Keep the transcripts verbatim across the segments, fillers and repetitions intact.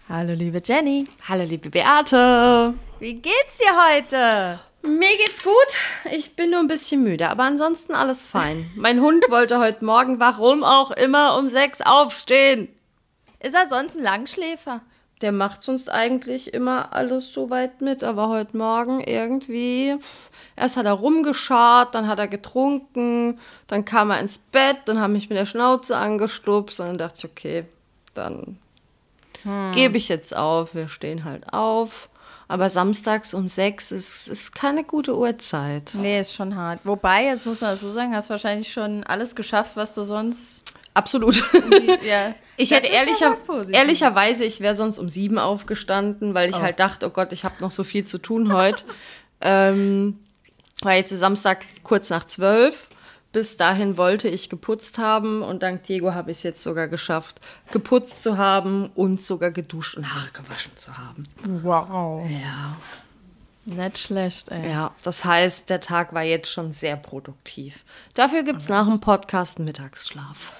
Hallo liebe Jenny. Hallo liebe Beate. Wie geht's dir heute? Mir geht's gut. Ich bin nur ein bisschen müde, aber ansonsten alles fein. Mein Hund wollte heute Morgen, warum auch immer, um sechs aufstehen. Ist er sonst ein Langschläfer? Der macht sonst eigentlich immer alles so weit mit, aber heute Morgen irgendwie, erst hat er rumgescharrt, dann hat er getrunken, dann kam er ins Bett, dann hat mich mit der Schnauze angestupst und dann dachte ich, okay, dann hm. gebe ich jetzt auf, wir stehen halt auf. Aber samstags um sechs ist, ist keine gute Uhrzeit. Nee, ist schon hart. Wobei, jetzt muss man das so sagen, hast wahrscheinlich schon alles geschafft, was du sonst... Absolut. Ja, ich hätte ehrlicher, ehrlicherweise, ich wäre sonst um sieben aufgestanden, weil ich oh. halt dachte, oh Gott, ich habe noch so viel zu tun heute. ähm, war jetzt Samstag kurz nach zwölf. Bis dahin wollte ich geputzt haben und dank Diego habe ich es jetzt sogar geschafft, geputzt zu haben und sogar geduscht und Haare gewaschen zu haben. Wow. Ja. Nicht schlecht, ey. Ja, das heißt, der Tag war jetzt schon sehr produktiv. Dafür gibt es nach dem Podcast einen Mittagsschlaf.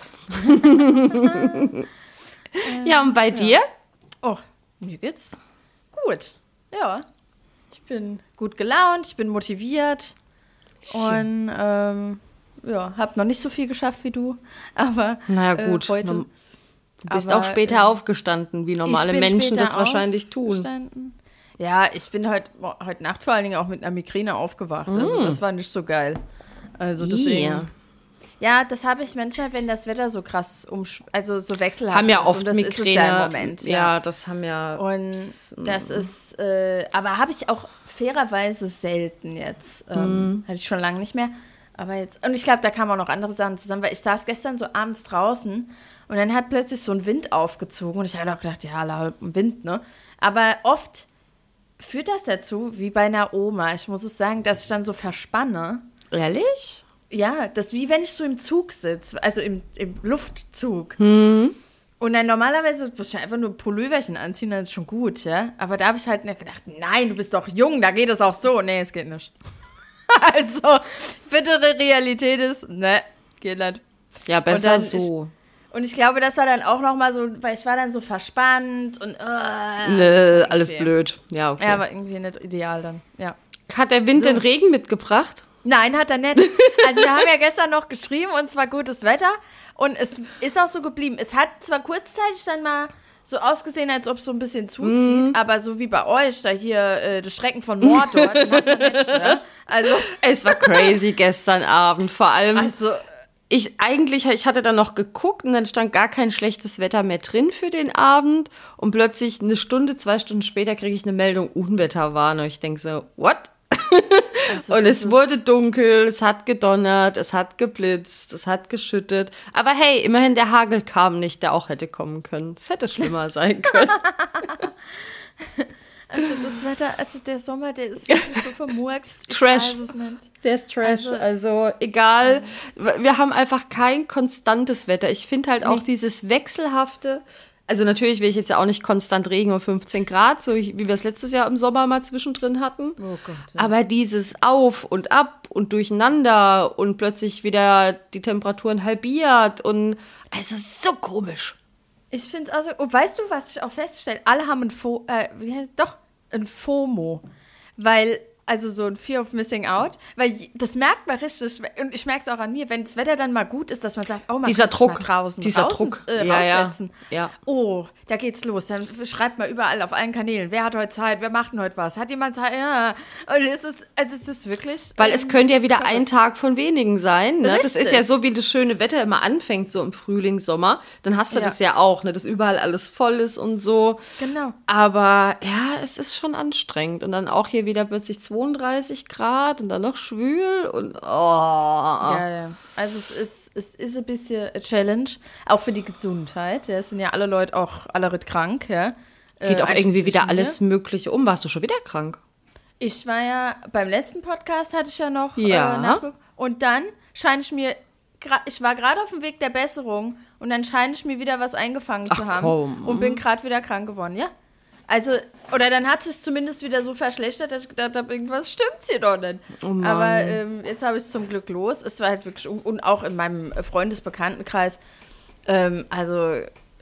Ja, und bei dir? Oh, mir geht's gut. Ja, ich bin gut gelaunt, ich bin motiviert. Schön. Und ähm, ja, hab noch nicht so viel geschafft wie du, aber naja, gut. Äh, heute. Du bist aber, auch später äh, aufgestanden, wie normale Menschen das wahrscheinlich tun. Ja, ich bin heute, heute Nacht vor allen Dingen auch mit einer Migräne aufgewacht. Mm. Also das war nicht so geil. Also deswegen. Yeah. Ja, das habe ich manchmal, wenn das Wetter so krass umsch- also so wechselhaft haben ja ist. oft Und das Migräne. Ist es ja im Moment. Ja, ja das haben ja. Und das ist, äh, aber habe ich auch fairerweise selten jetzt. Ähm, mm. Hatte ich schon lange nicht mehr. Aber jetzt, und ich glaube, da kamen auch noch andere Sachen zusammen, weil ich saß gestern so abends draußen und dann hat plötzlich so ein Wind aufgezogen und ich habe auch gedacht, ja, laut Wind, ne? Aber oft führt das dazu, wie bei einer Oma. Ich muss es sagen, dass ich dann so verspanne. Ehrlich? Ja, das ist wie wenn ich so im Zug sitze, also im, im Luftzug. Hm. Und dann normalerweise muss ich einfach nur ein Pulloverchen anziehen, dann ist schon gut, ja. Aber da habe ich halt nicht gedacht, nein, du bist doch jung, da geht es auch so. Nee, es geht nicht. Also, bittere Realität ist, ne, geht nicht. Ja, besser so. Ich, und ich glaube, das war dann auch nochmal so, weil ich war dann so verspannt und uh, Nö, alles blöd. Ja, okay. Ja, aber irgendwie nicht ideal dann, ja. Hat der Wind so. den Regen mitgebracht? Nein, hat er nicht. Also wir haben ja gestern noch geschrieben und es war gutes Wetter und es ist auch so geblieben. Es hat zwar kurzzeitig dann mal so ausgesehen, als ob es so ein bisschen zuzieht, mm. aber so wie bei euch, da hier äh, das Schrecken von Mordor, den hat man nicht, ja? Also es war crazy gestern Abend, vor allem, also, ich eigentlich, ich hatte dann noch geguckt und dann stand gar kein schlechtes Wetter mehr drin für den Abend und plötzlich eine Stunde, zwei Stunden später kriege ich eine Meldung, Unwetterwarnung. Ich denke so, what? Also, und es wurde dunkel, es hat gedonnert, es hat geblitzt, es hat geschüttet. Aber hey, immerhin der Hagel kam nicht, der auch hätte kommen können. Es hätte schlimmer sein können. Also das Wetter, also der Sommer, der ist wirklich so vermurkst. Ich Trash. weiß es nicht. Der ist Trash. Also, also egal, also. Wir haben einfach kein konstantes Wetter. Ich finde halt auch nee. dieses wechselhafte. Also natürlich will ich jetzt ja auch nicht konstant Regen um fünfzehn Grad, so wie wir es letztes Jahr im Sommer mal zwischendrin hatten. Oh Gott, ja. Aber dieses Auf und Ab und Durcheinander und plötzlich wieder die Temperaturen halbiert und also so komisch. Ich finde es also, und weißt du, was ich auch feststelle? Alle haben ein Fo, äh, wie heißt, doch, ein FOMO, weil also so ein Fear of Missing Out, weil das merkt man richtig, und ich merke es auch an mir, wenn das Wetter dann mal gut ist, dass man sagt, oh, man dieser kann Druck, mal draußen dieser draußen, Druck, äh, ja, raussetzen. Ja, ja. Oh, da geht's los, dann schreibt man überall auf allen Kanälen, wer hat heute Zeit, wer macht denn heute was, hat jemand Zeit, ja, und es ist, also es ist wirklich... Weil ähm, es könnte ja wieder verrückt. ein Tag von wenigen sein, ne? Das ist ja so, wie das schöne Wetter immer anfängt, so im Frühling, Sommer, dann hast du ja. das ja auch, ne? Dass überall alles voll ist und so. Genau. Aber ja, es ist schon anstrengend und dann auch hier wieder plötzlich zweiunddreißig Grad und dann noch schwül und oh. Ja, ja. Also es ist, es ist ein bisschen eine Challenge, auch für die Gesundheit. Ja, es sind ja alle Leute auch alle krank, ja. Geht äh, auch irgendwie wieder alles Mögliche um. Warst du schon wieder krank? Ich war ja, beim letzten Podcast hatte ich ja noch ja. äh, Nachwirkungen. Und dann scheine ich mir, ich war gerade auf dem Weg der Besserung und dann scheine ich mir wieder was eingefangen Ach, zu haben. Komm. Und bin gerade wieder krank geworden, ja. Also, oder dann hat es sich zumindest wieder so verschlechtert, dass ich gedacht habe, irgendwas stimmt hier doch nicht. Oh Mann. Aber ähm, jetzt habe ich es zum Glück los. Es war halt wirklich, und auch in meinem Freundesbekanntenkreis, ähm, also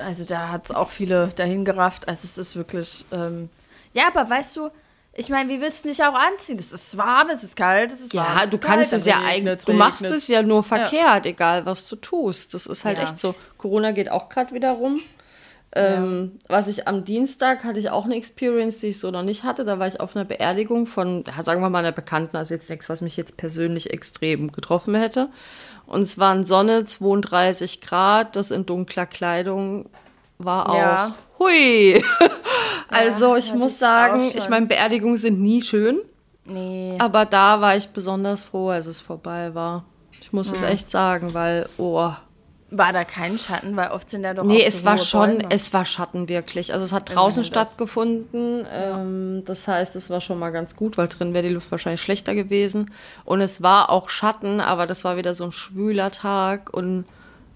also da hat es auch viele dahin gerafft. Also es ist wirklich, ähm, ja, aber weißt du, ich meine, wie willst du dich auch anziehen? Es ist warm, es ist kalt, es ist warm. Ja, du kannst es ja eigentlich, du machst es ja nur verkehrt, ja. egal was du tust. Das ist halt ja. echt so. Corona geht auch gerade wieder rum. Ähm, ja. Was ich am Dienstag hatte ich auch eine Experience, die ich so noch nicht hatte. Da war ich auf einer Beerdigung von, ja, sagen wir mal, einer Bekannten, also jetzt nichts, was mich jetzt persönlich extrem getroffen hätte. Und es waren Sonne, zweiunddreißig Grad, das in dunkler Kleidung war auch ja. hui. Also ich ja, muss sagen, ich meine, Beerdigungen sind nie schön. Nee. Aber da war ich besonders froh, als es vorbei war. Ich muss hm. es echt sagen, weil, oh. War da kein Schatten? Weil oft sind da doch Nee, auch es so war hohe schon, Bäume. es war Schatten wirklich. Also es hat draußen stattgefunden. Ja. Ähm, das heißt, es war schon mal ganz gut, weil drin wäre die Luft wahrscheinlich schlechter gewesen. Und es war auch Schatten, aber das war wieder so ein schwüler Tag und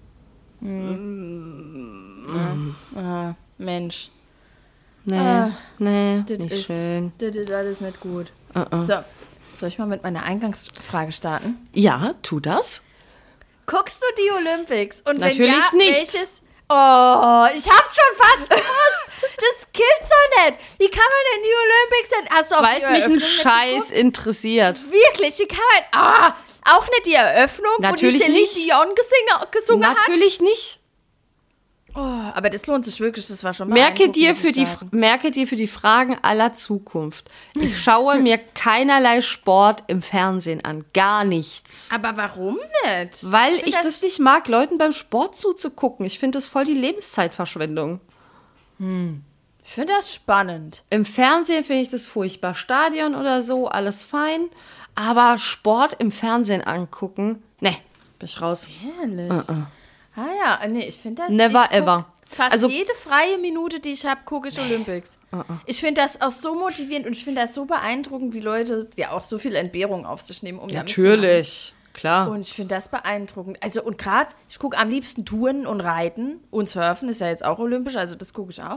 hm. ja. ah, Mensch. Nee, ah, nee, das nicht ist, schön. Das ist alles nicht gut. Uh-uh. So, soll ich mal mit meiner Eingangsfrage starten? Ja, tu das. Guckst du die Olympics? Und Natürlich wenn ja, nicht. Welches? Oh, ich hab's schon fast gewusst. Das gibt's doch nicht. Wie kann man denn die Olympics denn? Hast du auch Weil es mich ein Scheiß interessiert. Wirklich? Wie kann man? Ah, auch nicht die Eröffnung, Natürlich wo die Celine nicht. Dion gesungen, gesungen Natürlich hat? Natürlich nicht. Oh, aber das lohnt sich wirklich, das war schon mal merke dir, für die, merke dir für die Fragen aller Zukunft. Ich schaue mir keinerlei Sport im Fernsehen an. Gar nichts. Aber warum nicht? Weil ich, ich das, das nicht mag, Leuten beim Sport zuzugucken. Ich finde das voll die Lebenszeitverschwendung. Hm. Ich finde das spannend. Im Fernsehen finde ich das furchtbar. Stadion oder so, alles fein. Aber Sport im Fernsehen angucken, ne, bin ich raus. Ehrlich? Uh-uh. Ah ja, nee, ich finde das... Never ever. Fast also, jede freie Minute, die ich habe, gucke ich nee. Olympics. Uh-uh. Ich finde das auch so motivierend und ich finde das so beeindruckend, wie Leute ja auch so viel Entbehrung auf sich nehmen, um damit zu machen. Natürlich, klar. Und ich finde das beeindruckend. Also und gerade, ich gucke am liebsten Touren und Reiten und Surfen, ist ja jetzt auch olympisch, also das gucke ich auch.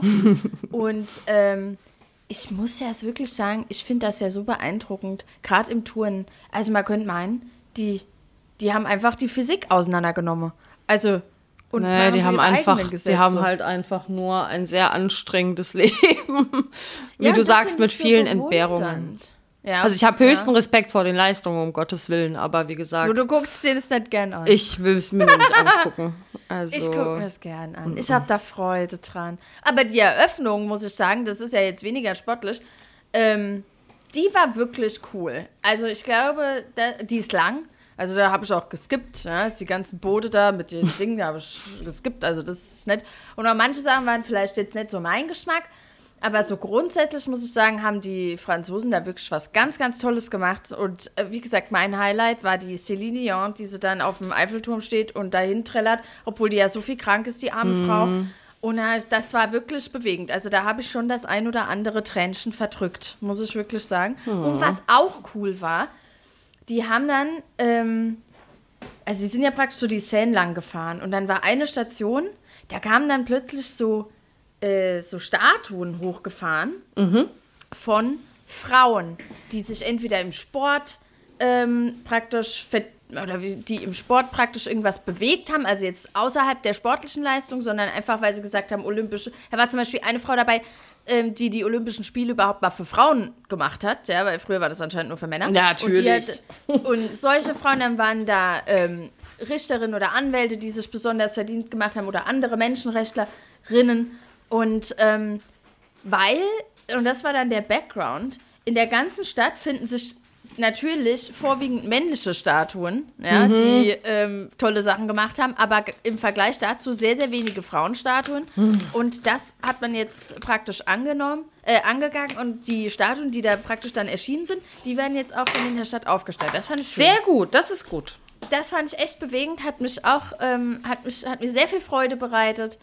Und ähm, ich muss ja es wirklich sagen, ich finde das ja so beeindruckend, gerade im Touren. Also man könnte meinen, die, die haben einfach die Physik auseinandergenommen. Also und nee, die haben einfach, die haben halt einfach nur ein sehr anstrengendes Leben, wie ja, du sagst, mit so vielen Entbehrungen. Ja, also ich habe höchsten ja. Respekt vor den Leistungen, um Gottes Willen, aber wie gesagt... Nur du guckst dir das nicht gern an. Ich will es mir nicht angucken. Also, ich gucke mir es gern an. Ich habe da Freude dran. Aber die Eröffnung, muss ich sagen, das ist ja jetzt weniger sportlich, ähm, die war wirklich cool. Also ich glaube, da, die ist lang. Also da habe ich auch geskippt, ja, die ganzen Boote da mit den Dingen, da habe ich geskippt, also das ist nett. Und auch manche Sachen waren vielleicht jetzt nicht so mein Geschmack, aber so grundsätzlich muss ich sagen, haben die Franzosen da wirklich was ganz, ganz Tolles gemacht. Und äh, wie gesagt, mein Highlight war die Celine Dion, die sie dann auf dem Eiffelturm steht und dahin trällert, obwohl die ja so viel krank ist, die arme mm. Frau. Und äh, das war wirklich bewegend. Also da habe ich schon das ein oder andere Tränchen verdrückt, muss ich wirklich sagen. Mm. Und was auch cool war, die haben dann, ähm, also die sind ja praktisch so die Seine lang gefahren und dann war eine Station, da kamen dann plötzlich so, äh, so Statuen hochgefahren mhm. von Frauen, die sich entweder im Sport ähm, praktisch, oder die im Sport praktisch irgendwas bewegt haben, also jetzt außerhalb der sportlichen Leistung, sondern einfach, weil sie gesagt haben, olympische, da war zum Beispiel eine Frau dabei, die die Olympischen Spiele überhaupt mal für Frauen gemacht hat, ja, weil früher war das anscheinend nur für Männer. Ja, natürlich. Und, hat, und solche Frauen, dann waren da ähm, Richterinnen oder Anwälte, die sich besonders verdient gemacht haben oder andere Menschenrechtlerinnen. Und ähm, weil, und das war dann der Background, in der ganzen Stadt finden sich natürlich vorwiegend männliche Statuen, ja, mhm. die ähm, tolle Sachen gemacht haben, aber im Vergleich dazu sehr, sehr wenige Frauenstatuen. Mhm. Und das hat man jetzt praktisch angenommen, äh, angegangen und die Statuen, die da praktisch dann erschienen sind, die werden jetzt auch in der Stadt aufgestellt. Das fand ich schön. Sehr gut, das ist gut. Das fand ich echt bewegend, hat mich auch, ähm, hat mich, hat mir sehr viel Freude bereitet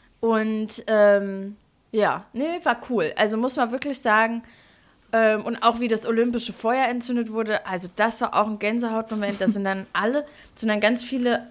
und ähm, ja, nee, war cool. Also muss man wirklich sagen, und auch wie das olympische Feuer entzündet wurde, also das war auch ein Gänsehautmoment. Da sind dann alle, sind dann ganz viele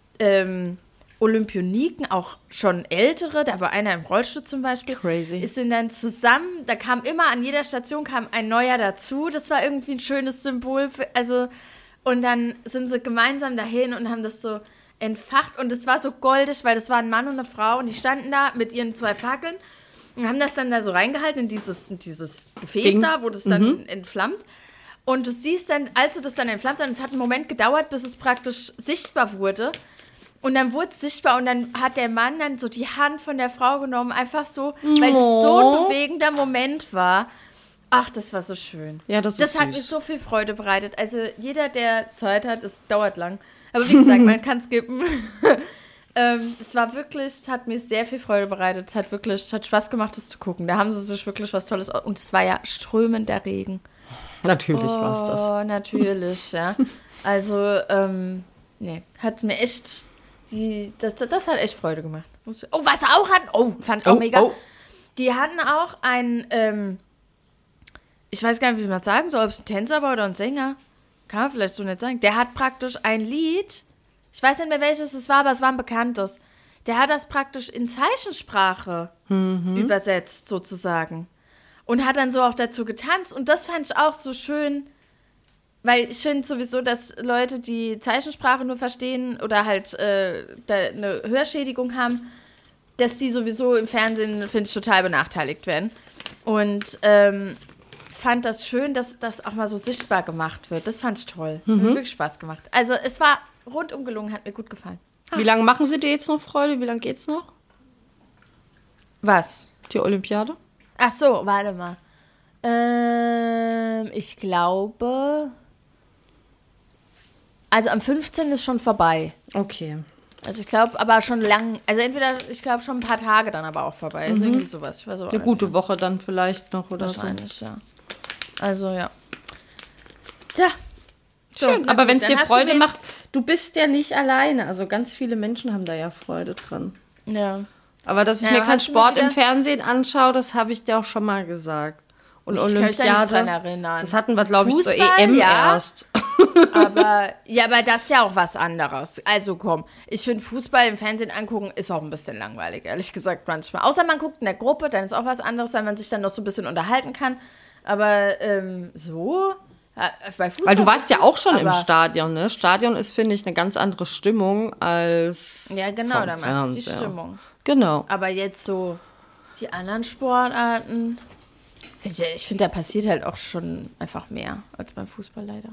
ähm, Olympioniken, auch schon ältere, da war einer im Rollstuhl zum Beispiel. Crazy. Ist sind dann zusammen, da kam immer an jeder Station kam ein neuer dazu. Das war irgendwie ein schönes Symbol. Für, also und dann sind sie gemeinsam dahin und haben das so entfacht und es war so goldig, weil das war ein Mann und eine Frau und die standen da mit ihren zwei Fackeln und haben das dann da so reingehalten in dieses, in dieses Gefäß Ding. Da, wo das dann mhm. entflammt. Und du siehst dann, als du das dann entflammt hast, es hat einen Moment gedauert, bis es praktisch sichtbar wurde. Und dann wurde es sichtbar und dann hat der Mann dann so die Hand von der Frau genommen, einfach so, weil es oh. so ein bewegender Moment war. Ach, das war so schön. Ja, das ist Das hat süß. mir so viel Freude bereitet. Also jeder, der Zeit hat, es dauert lang. Aber wie gesagt, man kann skippen. ähm, das war wirklich, es hat mir sehr viel Freude bereitet. Es hat wirklich, es hat Spaß gemacht, das zu gucken. Da haben sie sich wirklich was Tolles. Und es war ja strömender Regen. Natürlich oh, war es das. Oh, natürlich, ja. Also, ähm, nee, hat mir echt, die, das, das hat echt Freude gemacht. Oh, was sie auch hatten, oh, fand ich auch oh, mega. Oh. Die hatten auch ein, ähm, ich weiß gar nicht, wie man das sagen soll, ob es ein Tänzer war oder ein Sänger. Kann man vielleicht so nicht sagen. Der hat praktisch ein Lied, ich weiß nicht mehr welches es war, aber es war ein bekanntes. Der hat das praktisch in Zeichensprache mhm. übersetzt, sozusagen. Und hat dann so auch dazu getanzt. Und das fand ich auch so schön, weil ich finde sowieso, dass Leute, die Zeichensprache nur verstehen oder halt äh, da eine Hörschädigung haben, dass die sowieso im Fernsehen, finde ich, total benachteiligt werden. Und ähm, fand das schön, dass das auch mal so sichtbar gemacht wird. Das fand ich toll. Mhm. Hat mir wirklich Spaß gemacht. Also es war rundum gelungen, hat mir gut gefallen. Ha. Wie lange machen Sie dir jetzt noch Freude? Wie lange geht's noch? Was? Die Olympiade? Ach so, warte mal. Ähm, ich glaube, also am fünfzehnten ist schon vorbei. Okay. Also ich glaube, aber schon lang, also entweder, ich glaube schon ein paar Tage dann aber auch vorbei. Also mhm. irgendwie sowas. Ich weiß auch Eine gute nicht. Woche dann vielleicht noch oder Wahrscheinlich, so. ja. Also ja. Tja. So, schön, aber wenn es dir Freude macht, du bist ja nicht alleine. Also ganz viele Menschen haben da ja Freude dran. Ja. Aber dass ich ja, mir keinen Sport im Fernsehen anschaue, das habe ich dir auch schon mal gesagt. Und ich Olympiade, kann mich da nicht dran erinnern. Das hatten wir, glaube ich, zur E M ja, erst. aber, ja, aber das ist ja auch was anderes. Also komm, ich finde Fußball im Fernsehen angucken ist auch ein bisschen langweilig, ehrlich gesagt manchmal. Außer man guckt in der Gruppe, dann ist auch was anderes, weil man sich dann noch so ein bisschen unterhalten kann. Aber ähm, so... Bei Fußball weil du warst ja auch schon im Stadion, ne? Stadion ist, finde ich, eine ganz andere Stimmung als ja, genau, da macht es die Stimmung. Genau. Aber jetzt so die anderen Sportarten, ich finde, da passiert halt auch schon einfach mehr als beim Fußball leider.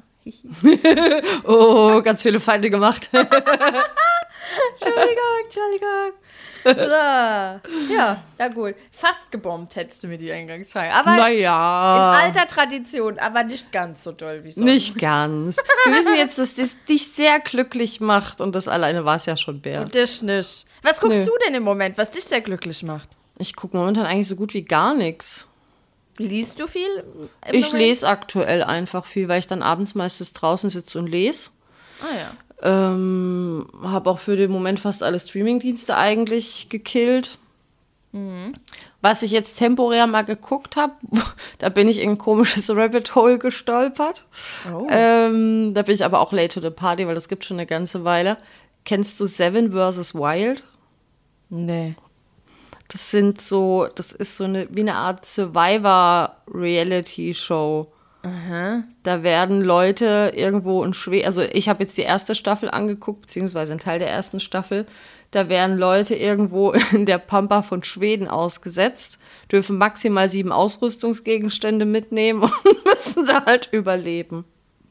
Oh, ganz viele Feinde gemacht. Entschuldigung, Entschuldigung. So. Ja, ja gut. Fast gebombt hättest du mir die eingangs sagen. Aber naja. in alter Tradition, aber nicht ganz so doll wie sonst. Nicht ganz. Wir wissen jetzt, dass das dich sehr glücklich macht und das alleine war es ja schon wert. Und dich nicht. Was guckst Nö. du denn im Moment, was dich sehr glücklich macht? Ich gucke momentan eigentlich so gut wie gar nichts. Liest du viel? Ich lese aktuell einfach viel, weil ich dann abends meistens draußen sitze und lese. Ah ja. Ähm, habe auch für den Moment fast alle Streamingdienste eigentlich gekillt. Mhm. Was ich jetzt temporär mal geguckt habe, da bin ich in ein komisches Rabbit Hole gestolpert. Oh. Ähm, da bin ich aber auch late to the party, weil das gibt schon eine ganze Weile. Kennst du Seven versus Wild? Nee. Das sind so, das ist so eine, wie eine Art Survivor-Reality-Show. Aha. Da werden Leute irgendwo in Schweden, also ich habe jetzt die erste Staffel angeguckt, beziehungsweise einen Teil der ersten Staffel, da werden Leute irgendwo in der Pampa von Schweden ausgesetzt, dürfen maximal sieben Ausrüstungsgegenstände mitnehmen und müssen da halt überleben.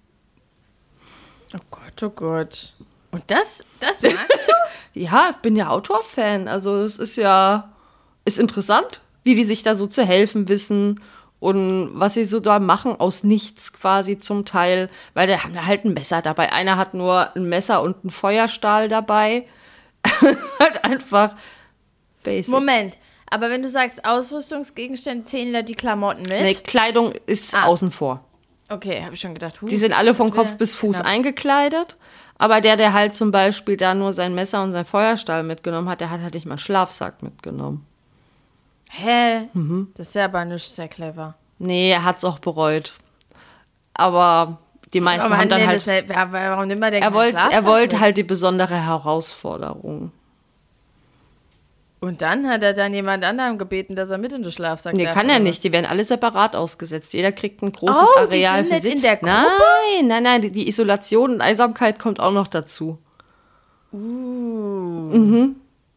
Oh Gott, oh Gott. Und das, das magst du? Ja, ich bin ja Autorfan, also es ist ja, ist interessant, wie die sich da so zu helfen wissen. Und was sie so da machen, aus nichts quasi zum Teil, weil die haben da halt ein Messer dabei. Einer hat nur ein Messer und einen Feuerstahl dabei. Das ist halt einfach basic. Moment, aber wenn du sagst Ausrüstungsgegenstände, zählen da die Klamotten mit? Nee, Kleidung ist ah. außen vor. Okay, habe ich schon gedacht. Huh, die sind alle von Kopf bis Fuß genau. eingekleidet. Aber der, der halt zum Beispiel da nur sein Messer und sein Feuerstahl mitgenommen hat, der hat halt nicht mal einen Schlafsack mitgenommen. Hä? Mhm. Das ist ja aber nicht sehr clever. Nee, er hat's auch bereut. Aber die meisten aber haben dann halt... Das, warum nimmt man denn er wollte Er wollte halt die besondere Herausforderung. Und dann hat er dann jemand anderem gebeten, dass er mit in den Schlafsack Nee, darf, kann er oder? nicht. Die werden alle separat ausgesetzt. Jeder kriegt ein großes oh, Areal die sind für nicht sich. In der Gruppe? Nein, nein, nein. Die, die Isolation und Einsamkeit kommt auch noch dazu. Uh. Mhm.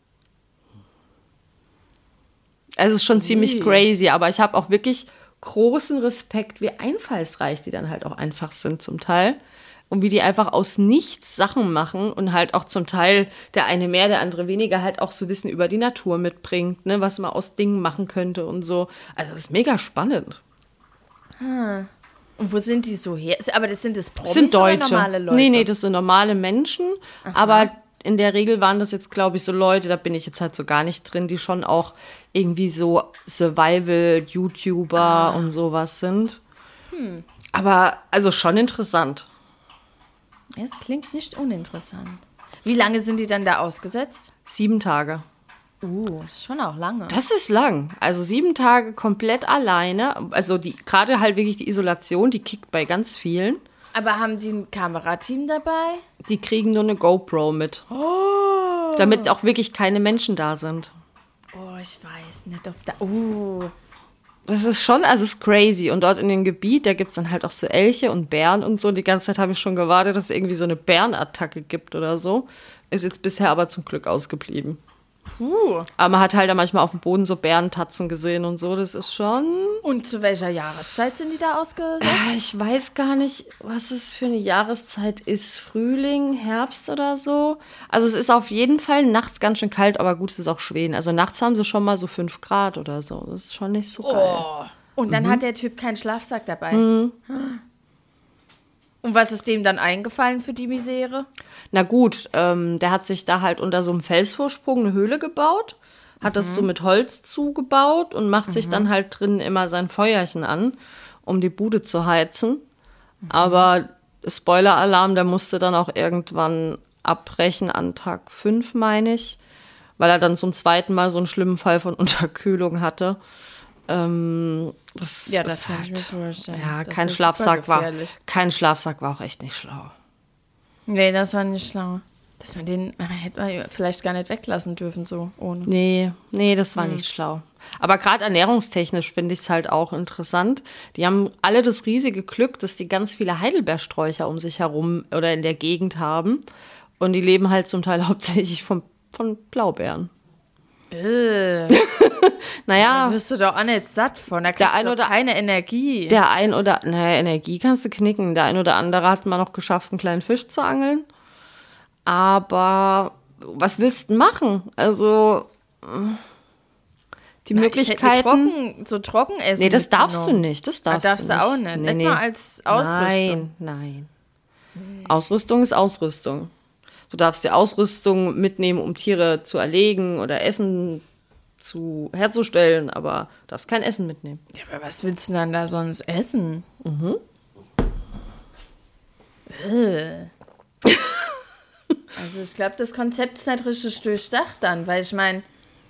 Also es ist schon ziemlich Ui. crazy, aber ich habe auch wirklich großen Respekt, wie einfallsreich die dann halt auch einfach sind zum Teil. Und wie die einfach aus nichts Sachen machen und halt auch zum Teil der eine mehr, der andere weniger halt auch so Wissen über die Natur mitbringt, ne, was man aus Dingen machen könnte und so. Also das ist mega spannend. Hm. Und wo sind die so her? Aber das sind das Promis Das sind Deutsche. oder normale Leute? Nee, nee, das sind normale Menschen. Aha. Aber in der Regel waren das jetzt, glaube ich, so Leute, da bin ich jetzt halt so gar nicht drin, die schon auch irgendwie so Survival-YouTuber ah. und sowas sind. Hm. Aber also schon interessant. Es klingt nicht uninteressant. Wie lange sind die dann da ausgesetzt? Sieben Tage. Uh, das ist schon auch lange. Das ist lang. Also sieben Tage komplett alleine. Also die gerade halt wirklich die Isolation, die kickt bei ganz vielen. Aber haben die ein Kamerateam dabei? Die kriegen nur eine GoPro mit. Oh. Damit auch wirklich keine Menschen da sind. Oh, ich weiß nicht, ob da... Uh. Das ist schon, also es ist crazy. Und dort in dem Gebiet, da gibt es dann halt auch so Elche und Bären und so. Die ganze Zeit habe ich schon gewartet, dass es irgendwie so eine Bärenattacke gibt oder so. Ist jetzt bisher aber zum Glück ausgeblieben. Puh. Aber man hat halt da manchmal auf dem Boden so Bärentatzen gesehen und so. Das ist schon... Und zu welcher Jahreszeit sind die da ausgesetzt? Ich weiß gar nicht, was es für eine Jahreszeit ist. Frühling, Herbst oder so. Also es ist auf jeden Fall nachts ganz schön kalt, aber gut, es ist auch Schweden. Also nachts haben sie schon mal so fünf Grad oder so. Das ist schon nicht so geil. Oh. Und dann mhm. hat der Typ keinen Schlafsack dabei. Mhm. Und was ist dem dann eingefallen für die Misere? Na gut, ähm, der hat sich da halt unter so einem Felsvorsprung eine Höhle gebaut, hat mhm. das so mit Holz zugebaut und macht mhm. sich dann halt drin immer sein Feuerchen an, um die Bude zu heizen. Mhm. Aber Spoiler-Alarm, der musste dann auch irgendwann abbrechen an Tag fünf, meine ich, weil er dann zum zweiten Mal so einen schlimmen Fall von Unterkühlung hatte. Ähm, das ja, das ist kann halt, ich mir vorstellen. Ja, das kein Schlafsack war, kein Schlafsack war auch echt nicht schlau. Nee, das war nicht schlau. Dass man den äh, hätte man vielleicht gar nicht weglassen dürfen, so ohne. Nee, nee, das war hm. nicht schlau. Aber gerade ernährungstechnisch finde ich es halt auch interessant. Die haben alle das riesige Glück, dass die ganz viele Heidelbeersträucher um sich herum oder in der Gegend haben. Und die leben halt zum Teil hauptsächlich von, von Blaubeeren. Äh. Naja. Da wirst du doch auch nicht satt von. Da kriegst du doch keine Energie. Der ein oder, naja, Energie kannst du knicken. Der ein oder andere hat mal noch geschafft, einen kleinen Fisch zu angeln. Aber was willst du machen? Also, die Na, Möglichkeiten. Ich trocken, so trocken essen. Nee, das darfst du nicht. Das darfst, ah, darfst du nicht. du auch nicht. Nee, nicht nee. mal als Ausrüstung. Nein, nein. Nee. Ausrüstung ist Ausrüstung. Du darfst die Ausrüstung mitnehmen, um Tiere zu erlegen oder Essen zu herzustellen, aber du darfst kein Essen mitnehmen. Ja, aber was willst du dann da sonst essen? Mhm. Äh. Also ich glaube, das Konzept ist nicht richtig durchdacht dann, weil ich meine...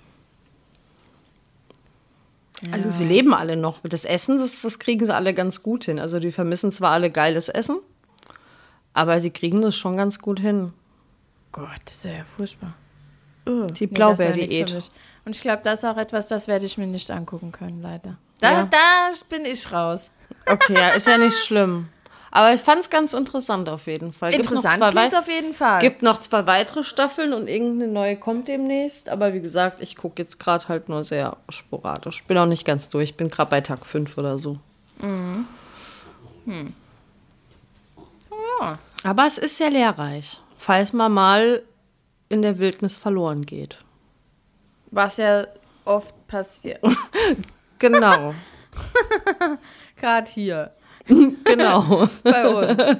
Ja. Also sie leben alle noch. Das Essen, das, das kriegen sie alle ganz gut hin. Also die vermissen zwar alle geiles Essen, aber sie kriegen das schon ganz gut hin. Gott, das ist ja furchtbar. Uh, die Blaubeerdiät. Nee, und ich glaube, das ist auch etwas, das werde ich mir nicht angucken können, leider. Da, ja. da bin ich raus. Okay, ja, ist ja nicht schlimm. Aber ich fand es ganz interessant auf jeden Fall. Interessant gibt klingt auf jeden Fall. Gibt noch zwei weitere Staffeln und irgendeine neue kommt demnächst. Aber wie gesagt, ich gucke jetzt gerade halt nur sehr sporadisch. Ich bin auch nicht ganz durch. Ich bin gerade bei Tag fünf oder so. Mhm. Hm. Ja. Aber es ist sehr lehrreich, falls man mal in der Wildnis verloren geht. Was ja oft passiert. Genau. Gerade hier. Genau. Bei uns.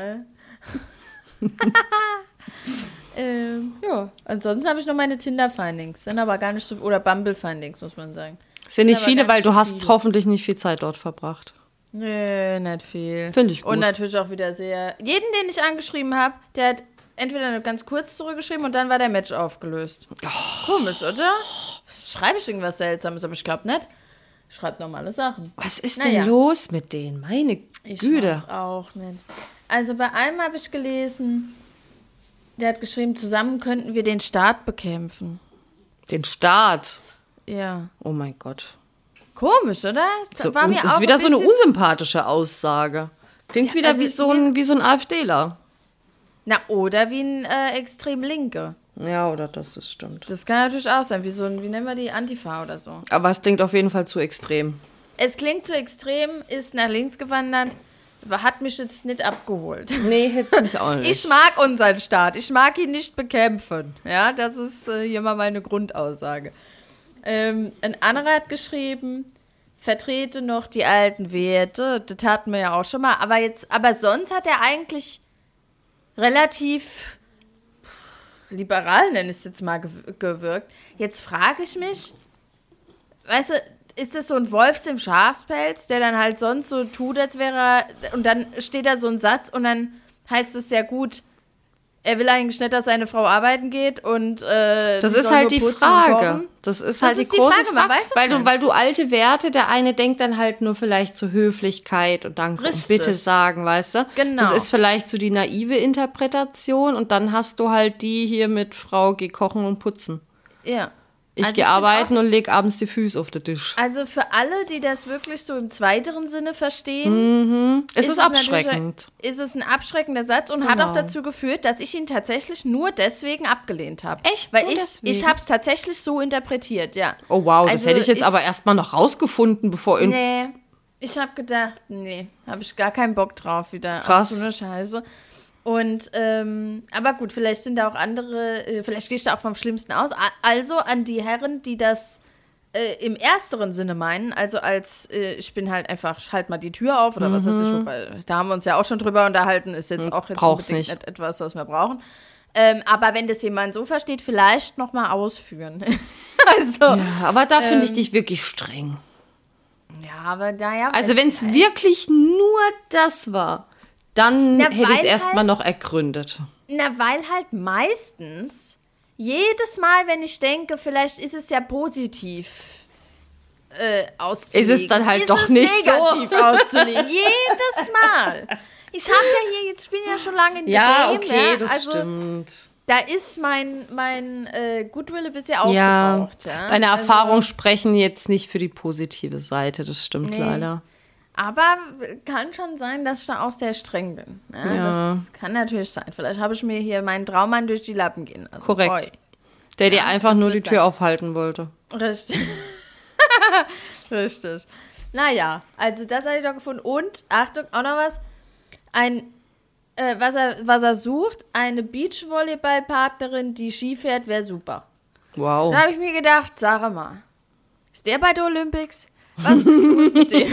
ähm, ja, ansonsten habe ich noch meine Tinder-Findings. Sind aber gar nicht so, oder Bumble-Findings, muss man sagen. Sind nicht viele, weil du hast hoffentlich nicht viel Zeit dort verbracht. Nee, nicht viel. Finde ich gut. Und natürlich auch wieder sehr... Jeden, den ich angeschrieben habe, der hat entweder nur ganz kurz zurückgeschrieben und dann war der Match aufgelöst. Oh. Komisch, oder? Schreibe ich irgendwas Seltsames, aber ich glaube nicht. Ich schreibe normale Sachen. Was ist naja. denn los mit denen? Meine ich Güte. Ich weiß auch nicht. Also bei einem habe ich gelesen, der hat geschrieben, zusammen könnten wir den Staat bekämpfen. Den Staat? Ja. Oh mein Gott. Komisch, oder? Das war mir ist auch wieder ein so eine unsympathische Aussage. Klingt ja, wieder also wie, so ein, wie so ein AfDler. Na, oder wie ein äh, extrem Linke. Ja, oder das, das stimmt. Das kann natürlich auch sein, wie so ein, wie nennen wir die, Antifa oder so. Aber es klingt auf jeden Fall zu extrem. Es klingt zu extrem, ist nach links gewandert, hat mich jetzt nicht abgeholt. Nee, hätte mich auch nicht. Ich mag unseren Staat, ich mag ihn nicht bekämpfen. Ja, das ist äh, hier mal meine Grundaussage. Ähm, ein anderer hat geschrieben, vertrete noch die alten Werte, das hatten wir ja auch schon mal, aber jetzt, aber sonst hat er eigentlich relativ liberal, nenne ich es jetzt mal, gewirkt. Jetzt frage ich mich, weißt du, ist das so ein Wolfs im Schafspelz, der dann halt sonst so tut, als wäre er, und dann steht da so ein Satz und dann heißt es ja gut, er will eigentlich nicht, dass seine Frau arbeiten geht und äh, das ist halt die Frage. Das ist halt die große Frage, weil du, weil du alte Werte, der eine denkt dann halt nur vielleicht zu Höflichkeit und Danke und Bitte sagen, weißt du? Genau. Das ist vielleicht so die naive Interpretation und dann hast du halt die hier mit Frau, geh kochen und putzen. Ja. Ich also gehe arbeiten und leg abends die Füße auf den Tisch. Also für alle, die das wirklich so im zweiteren Sinne verstehen, mhm. ist, ist es abschreckend. Ist es ein abschreckender Satz und genau. hat auch dazu geführt, dass ich ihn tatsächlich nur deswegen abgelehnt habe. Echt? Weil ich, ich habe es tatsächlich so interpretiert, ja. Oh wow, also das hätte ich jetzt ich, aber erstmal noch rausgefunden, bevor... Nee, ich habe gedacht, nee, habe ich gar keinen Bock drauf wieder. Krass. Auf so eine Scheiße. Und, ähm, aber gut, vielleicht sind da auch andere, äh, vielleicht gehe ich da auch vom Schlimmsten aus. Also an die Herren, die das äh, im ersteren Sinne meinen, also als, äh, ich bin halt einfach, ich halt mal die Tür auf oder mhm. was weiß ich, weil da haben wir uns ja auch schon drüber unterhalten, ist jetzt auch jetzt Brauch's unbedingt nicht. nicht etwas, was wir brauchen. Ähm, aber wenn das jemand so versteht, vielleicht nochmal ausführen. also, ja, aber da finde ähm, ich dich wirklich streng. Ja, aber da ja. Also wenn es wirklich nur das war, dann Na, hätte ich es weil erstmal halt- noch ergründet. Na, weil halt meistens, jedes Mal, wenn ich denke, vielleicht ist es ja positiv äh, auszulegen. Ist es dann halt ist doch es nicht negativ so. auszulegen. Jedes Mal. Ich habe ja hier, jetzt bin ich ja schon lange in der Ja, Game, okay, ja? das also, stimmt. Da ist mein, mein äh, Goodwill ein bisschen Ja, aufgebraucht. Ja, deine also, Erfahrungen sprechen jetzt nicht für die positive Seite, das stimmt Nee. leider. Aber kann schon sein, dass ich da auch sehr streng bin. Ja, Ja. Das kann natürlich sein. Vielleicht habe ich mir hier meinen Traummann durch die Lappen gehen lassen. Korrekt. Oi. Der dir Ja, einfach das nur die wird Tür sein. aufhalten wollte. Richtig. Richtig. Naja, also das habe ich doch gefunden. Und, Achtung, auch noch was. Ein, äh, was, er, was er sucht, eine Beachvolleyballpartnerin, die Ski fährt, wäre super. Wow. Da habe ich mir gedacht, sag mal, ist der bei der Olympics? Was ist los mit dem?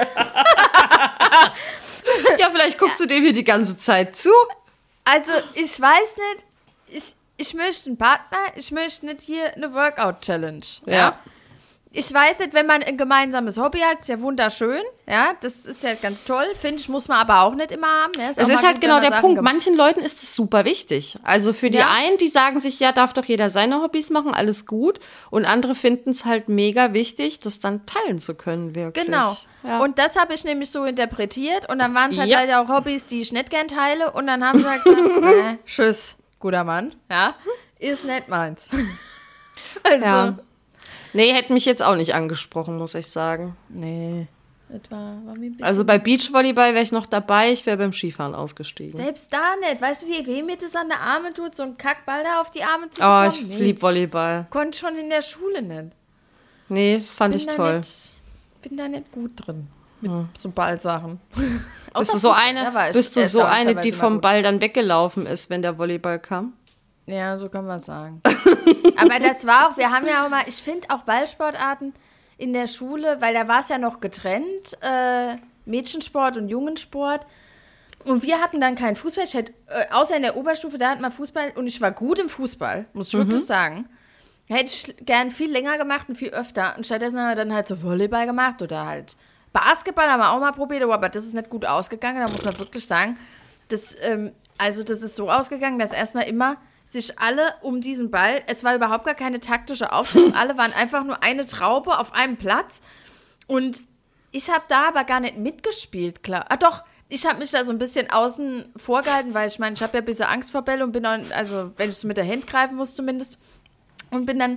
Ja, vielleicht guckst du dem hier die ganze Zeit zu. Also, ich weiß nicht, ich, ich möchte einen Partner, ich möchte nicht hier eine Workout-Challenge. Ja. Ja. Ich weiß nicht, wenn man ein gemeinsames Hobby hat, ist ja wunderschön. Ja, das ist ja ganz toll. Finde ich, muss man aber auch nicht immer haben. Ja, Es auch ist mal halt gut, genau wenn man der Sachen Punkt. gem- Manchen Leuten ist es super wichtig. Also für die Ja. einen, die sagen sich, ja, darf doch jeder seine Hobbys machen, alles gut. Und andere finden es halt mega wichtig, das dann teilen zu können, wirklich. Genau. Ja. Und das habe ich nämlich so interpretiert. Und dann waren es halt Ja. leider auch Hobbys, die ich nicht gern teile. Und dann haben sie halt gesagt, nee, tschüss, guter Mann. Ja, ist nicht meins. Also, Ja. Nee, hätte mich jetzt auch nicht angesprochen, muss ich sagen. nee. Das war, war mir ein bisschen Also bei Beachvolleyball wäre ich noch dabei, ich wäre beim Skifahren ausgestiegen. Selbst da nicht. Weißt du, wie weh mir das an der Arme tut, so ein Kackball da auf die Arme zu Oh, bekommen? ich Nee. lieb Volleyball. Konnte schon in der Schule nicht. Nee, das fand Bin ich da toll. Nicht, bin da nicht gut drin. Mit so Ballsachen. Bist du so eine, Da war ich bist du so eine, die erstaunlicherweise vom immer gut. Ball dann weggelaufen ist, wenn der Volleyball kam? Ja, so kann man sagen. Aber das war auch, wir haben ja auch mal, ich finde auch Ballsportarten in der Schule, weil da war es ja noch getrennt, äh, Mädchensport und Jungensport. Und wir hatten dann keinen Fußball, ich hätte, äh, außer in der Oberstufe, da hatten wir Fußball und ich war gut im Fußball, muss ich wirklich sagen. Hätte ich gern viel länger gemacht und viel öfter. Und stattdessen haben wir dann halt so Volleyball gemacht oder halt Basketball haben wir auch mal probiert, aber das ist nicht gut ausgegangen, da muss man wirklich sagen. Das, ähm, also das ist so ausgegangen, dass erstmal immer sich alle um diesen Ball, es war überhaupt gar keine taktische Aufstellung, alle waren einfach nur eine Traube auf einem Platz und ich habe da aber gar nicht mitgespielt, klar. Ah doch, ich habe mich da so ein bisschen außen vorgehalten, weil ich meine, ich habe ja ein bisschen Angst vor Bälle und bin dann, also wenn ich es mit der Hand greifen muss zumindest, und bin dann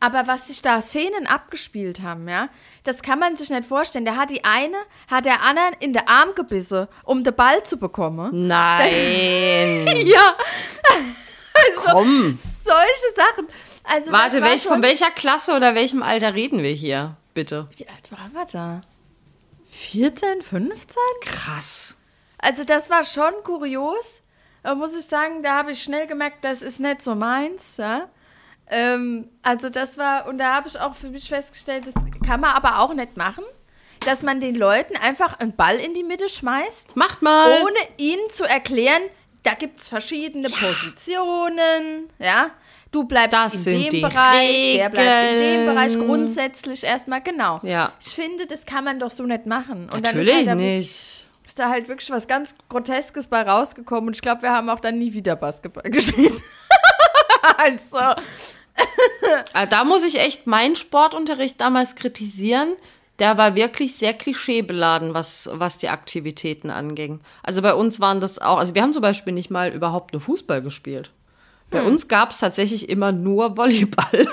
Aber was sich da Szenen abgespielt haben, ja, das kann man sich nicht vorstellen. Der hat die eine, hat der anderen in den Arm gebissen, um den Ball zu bekommen. Nein. Ja. Also, Komm. solche Sachen. Also, Warte, das war welch, schon, von welcher Klasse oder welchem Alter reden wir hier? Bitte. Wie alt waren wir da? vierzehn, fünfzehn? Krass. Also das war schon kurios. Da muss ich sagen, da habe ich schnell gemerkt, das ist nicht so meins. Ja? Ähm, also das war, und da habe ich auch für mich festgestellt, das kann man aber auch nicht machen, dass man den Leuten einfach einen Ball in die Mitte schmeißt. Macht mal. Ohne ihnen zu erklären, da gibt es verschiedene ja. Positionen, ja. Du bleibst das in sind dem die Bereich, Regeln. der bleibt in dem Bereich, grundsätzlich erstmal, genau. Ja. Ich finde, das kann man doch so nicht machen. Und Natürlich dann ist halt nicht. Ist da halt wirklich was ganz Groteskes bei rausgekommen und ich glaube, wir haben auch dann nie wieder Basketball gespielt. Also. Also da muss ich echt meinen Sportunterricht damals kritisieren. Der war wirklich sehr klischeebeladen, was, was die Aktivitäten anging. Also bei uns waren das auch, also wir haben zum Beispiel nicht mal überhaupt nur Fußball gespielt. Bei hm. uns gab es tatsächlich immer nur Volleyball.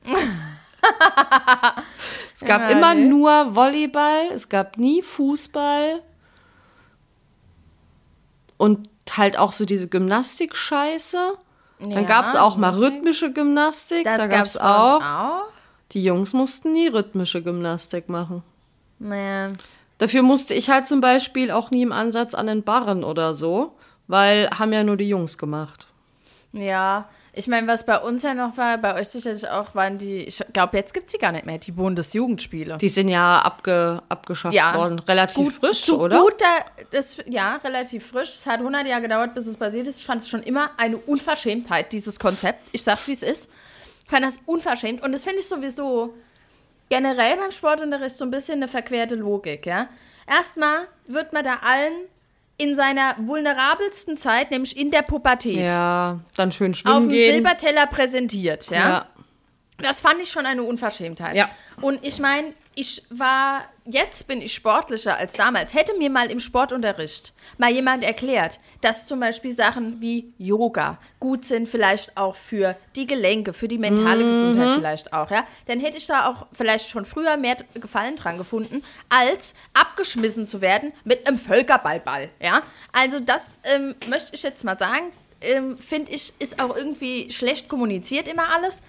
Es gab ja, immer nee. nur Volleyball, es gab nie Fußball. Und halt auch so diese Gymnastik-Scheiße. Dann ja, gab es auch mal rhythmische Gymnastik. Das da gab es auch. auch. Die Jungs mussten nie rhythmische Gymnastik machen. Naja. Dafür musste ich halt zum Beispiel auch nie im Ansatz an den Barren oder so, weil haben ja nur die Jungs gemacht. Ja, ich meine, was bei uns ja noch war, bei euch sicherlich auch, waren die, ich glaube, jetzt gibt es sie gar nicht mehr, die Bundesjugendspiele. Die sind ja abge, abgeschafft ja. worden. Relativ gut, frisch, zu oder? Gut, das, ja, relativ frisch. Es hat hundert Jahre gedauert, bis es passiert ist. Ich fand es schon immer eine Unverschämtheit, dieses Konzept. Ich sag's, wie es ist. Ich fand das unverschämt. Und das finde ich sowieso generell beim Sportunterricht so ein bisschen eine verquerte Logik, ja. Erstmal wird man da allen in seiner vulnerabelsten Zeit, nämlich in der Pubertät, ja, dann schön schwimmen auf dem gehen. Silberteller präsentiert, ja? Ja. Das fand ich schon eine Unverschämtheit. Ja. Und ich meine, ich war, jetzt bin ich sportlicher als damals. Hätte mir mal im Sportunterricht mal jemand erklärt, dass zum Beispiel Sachen wie Yoga gut sind, vielleicht auch für die Gelenke, für die mentale mhm. Gesundheit vielleicht auch, ja, dann hätte ich da auch vielleicht schon früher mehr Gefallen dran gefunden, als abgeschmissen zu werden mit einem Völkerballball, ja. Also das ähm, möchte ich jetzt mal sagen, ähm, finde ich, ist auch irgendwie schlecht kommuniziert immer alles.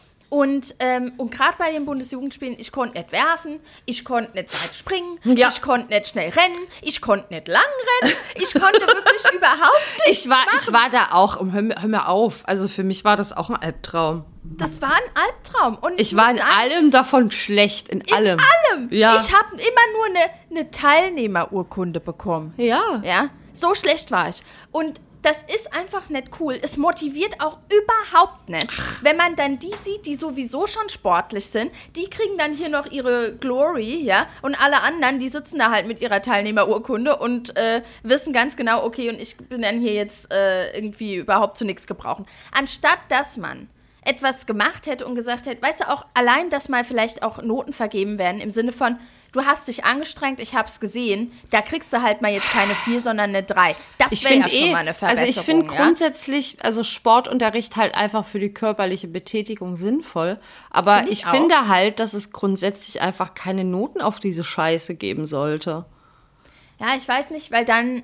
Und, ähm, und gerade bei den Bundesjugendspielen, ich konnte nicht werfen, ich konnte nicht weit springen, ja. ich konnte nicht schnell rennen, ich konnte nicht lang rennen, ich konnte wirklich überhaupt nichts ich war, machen. Ich war da auch, hör, hör mir auf, also für mich war das auch ein Albtraum. Das war ein Albtraum. Und ich, ich war in sagen, allem davon schlecht, in, in allem. In allem? Ja. Ich habe immer nur eine, eine Teilnehmerurkunde bekommen. Ja. Ja. So schlecht war ich. Und das ist einfach nicht cool. Es motiviert auch überhaupt nicht. Ach. Wenn man dann die sieht, die sowieso schon sportlich sind, die kriegen dann hier noch ihre Glory, ja, und alle anderen, die sitzen da halt mit ihrer Teilnehmerurkunde und äh, wissen ganz genau, okay, und ich bin dann hier jetzt äh, irgendwie überhaupt zu nichts gebrauchen. Anstatt, dass man etwas gemacht hätte und gesagt hätte, weißt du, auch allein, dass mal vielleicht auch Noten vergeben werden, im Sinne von, du hast dich angestrengt, ich hab's gesehen, da kriegst du halt mal jetzt keine vier, sondern eine drei. Das wäre ja schon eh, mal eine Verbesserung. Also ich finde ja? grundsätzlich, also Sportunterricht halt einfach für die körperliche Betätigung sinnvoll, aber find ich, ich finde halt, dass es grundsätzlich einfach keine Noten auf diese Scheiße geben sollte. Ja, ich weiß nicht, weil dann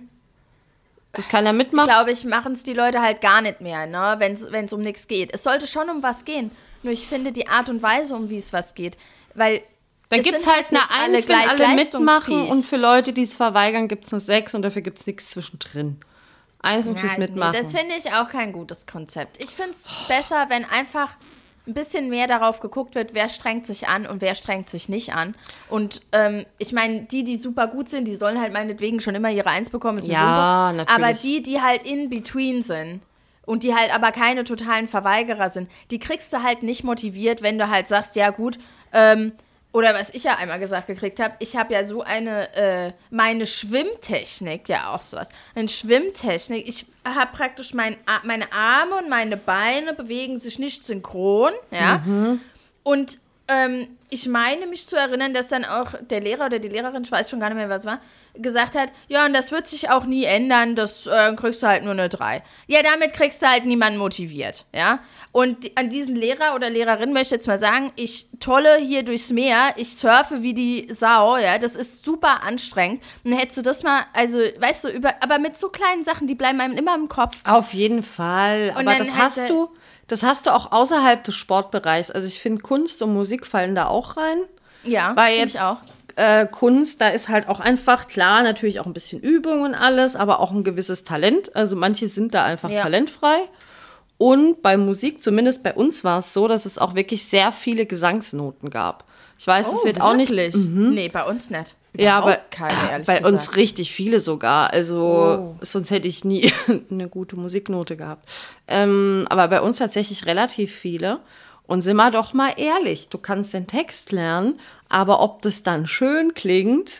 das keiner mitmacht. Glaube ich, machen es die Leute halt gar nicht mehr, ne? wenn es um nichts geht. Es sollte schon um was gehen. Nur ich finde die Art und Weise, um wie es was geht, weil dann gibt es halt eine Eins, wenn alle mitmachen, und für Leute, die es verweigern, gibt es eine Sechs und dafür gibt es nichts zwischendrin. Eins und ja, fürs Mitmachen. Nee, das finde ich auch kein gutes Konzept. Ich finde es oh. besser, wenn einfach ein bisschen mehr darauf geguckt wird, wer strengt sich an und wer strengt sich nicht an. Und ähm, ich meine, die, die super gut sind, die sollen halt meinetwegen schon immer ihre Eins bekommen. Ist ja, natürlich. Aber die, die halt in between sind und die halt aber keine totalen Verweigerer sind, die kriegst du halt nicht motiviert, wenn du halt sagst, ja gut, ähm, oder was ich ja einmal gesagt gekriegt habe, ich habe ja so eine, äh, meine Schwimmtechnik, ja auch sowas, eine Schwimmtechnik, ich habe praktisch mein, meine Arme und meine Beine bewegen sich nicht synchron, ja, mhm. und ähm, ich meine mich zu erinnern, dass dann auch der Lehrer oder die Lehrerin, ich weiß schon gar nicht mehr, was es war, gesagt hat, ja, und das wird sich auch nie ändern, das äh, kriegst du halt nur eine drei. Ja, damit kriegst du halt niemanden motiviert, ja. Und die, an diesen Lehrer oder Lehrerin möchte ich jetzt mal sagen, ich tolle hier durchs Meer, ich surfe wie die Sau, ja, das ist super anstrengend. Und hättest du das mal, also, weißt du, über, aber mit so kleinen Sachen, die bleiben einem immer im Kopf. Auf jeden Fall, aber das hast du, das hast du auch außerhalb des Sportbereichs. Also ich finde, Kunst und Musik fallen da auch rein. Ja, weil jetzt ich auch. Äh, Kunst, da ist halt auch einfach, klar, natürlich auch ein bisschen Übung und alles, aber auch ein gewisses Talent. Also manche sind da einfach ja. talentfrei. Und bei Musik, zumindest bei uns war es so, dass es auch wirklich sehr viele Gesangsnoten gab. Ich weiß, oh, das wird wirklich? auch nicht... Mhm. Nee, bei uns nicht. Überhaupt ja, bei, keine, ehrlich bei gesagt. uns richtig viele sogar. Also oh. sonst hätte ich nie eine gute Musiknote gehabt. Ähm, aber bei uns tatsächlich relativ viele. Und sind wir doch mal ehrlich, du kannst den Text lernen, aber ob das dann schön klingt,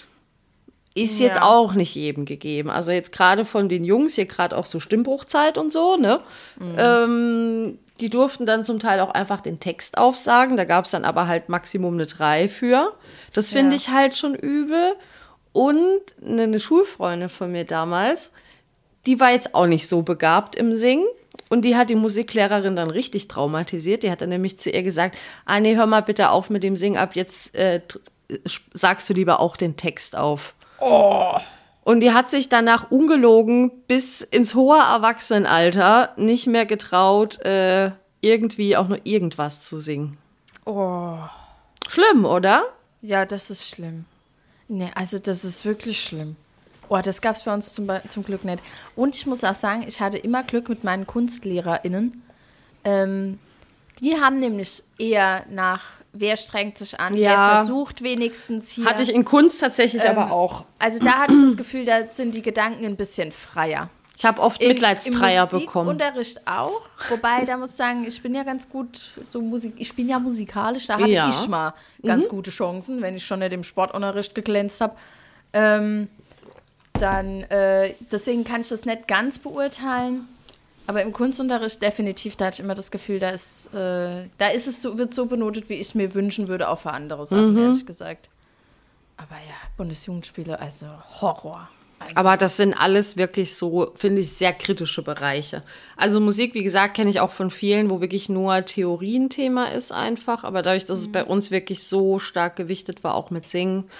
ist ja. jetzt auch nicht jedem gegeben. Also jetzt gerade von den Jungs, hier gerade auch so Stimmbruchzeit und so, ne? Mhm. Ähm, die durften dann zum Teil auch einfach den Text aufsagen. Da gab es dann aber halt Maximum eine drei für. Das finde ja. ich halt schon übel. Und eine Schulfreundin von mir damals, die war jetzt auch nicht so begabt im Singen. Und die hat die Musiklehrerin dann richtig traumatisiert. Die hat dann nämlich zu ihr gesagt, ah nee, hör mal bitte auf mit dem Singen, ab jetzt äh, sagst du lieber auch den Text auf. Oh. Und die hat sich danach ungelogen bis ins hohe Erwachsenenalter nicht mehr getraut, äh, irgendwie auch nur irgendwas zu singen. Oh. Schlimm, oder? Ja, das ist schlimm. Nee, also das ist wirklich schlimm. Oh, das gab es bei uns zum, zum Glück nicht. Und ich muss auch sagen, ich hatte immer Glück mit meinen KunstlehrerInnen. Ähm, die haben nämlich eher nach, wer strengt sich an, ja. wer versucht wenigstens hier. Hatte ich in Kunst tatsächlich ähm, aber auch. Also da hatte ich das Gefühl, da sind die Gedanken ein bisschen freier. Ich habe oft Im, Mitleidsdreier im bekommen. Im Musikunterricht auch. Wobei, da muss ich sagen, ich bin ja ganz gut, so Musik, ich bin ja musikalisch, da hatte ja. ich mal ganz mhm. gute Chancen, wenn ich schon nicht im Sportunterricht geglänzt habe. Ähm, Dann, äh, deswegen kann ich das nicht ganz beurteilen. Aber im Kunstunterricht definitiv, da hatte ich immer das Gefühl, da ist, äh, da ist es so, wird so benotet, wie ich es mir wünschen würde, auch für andere Sachen, mhm. ehrlich gesagt. Aber ja, Bundesjugendspiele, also Horror. Also. Aber das sind alles wirklich so, finde ich, sehr kritische Bereiche. Also Musik, wie gesagt, kenne ich auch von vielen, wo wirklich nur Theorie ein Thema ist einfach. Aber dadurch, dass mhm. es bei uns wirklich so stark gewichtet war, auch mit Singen,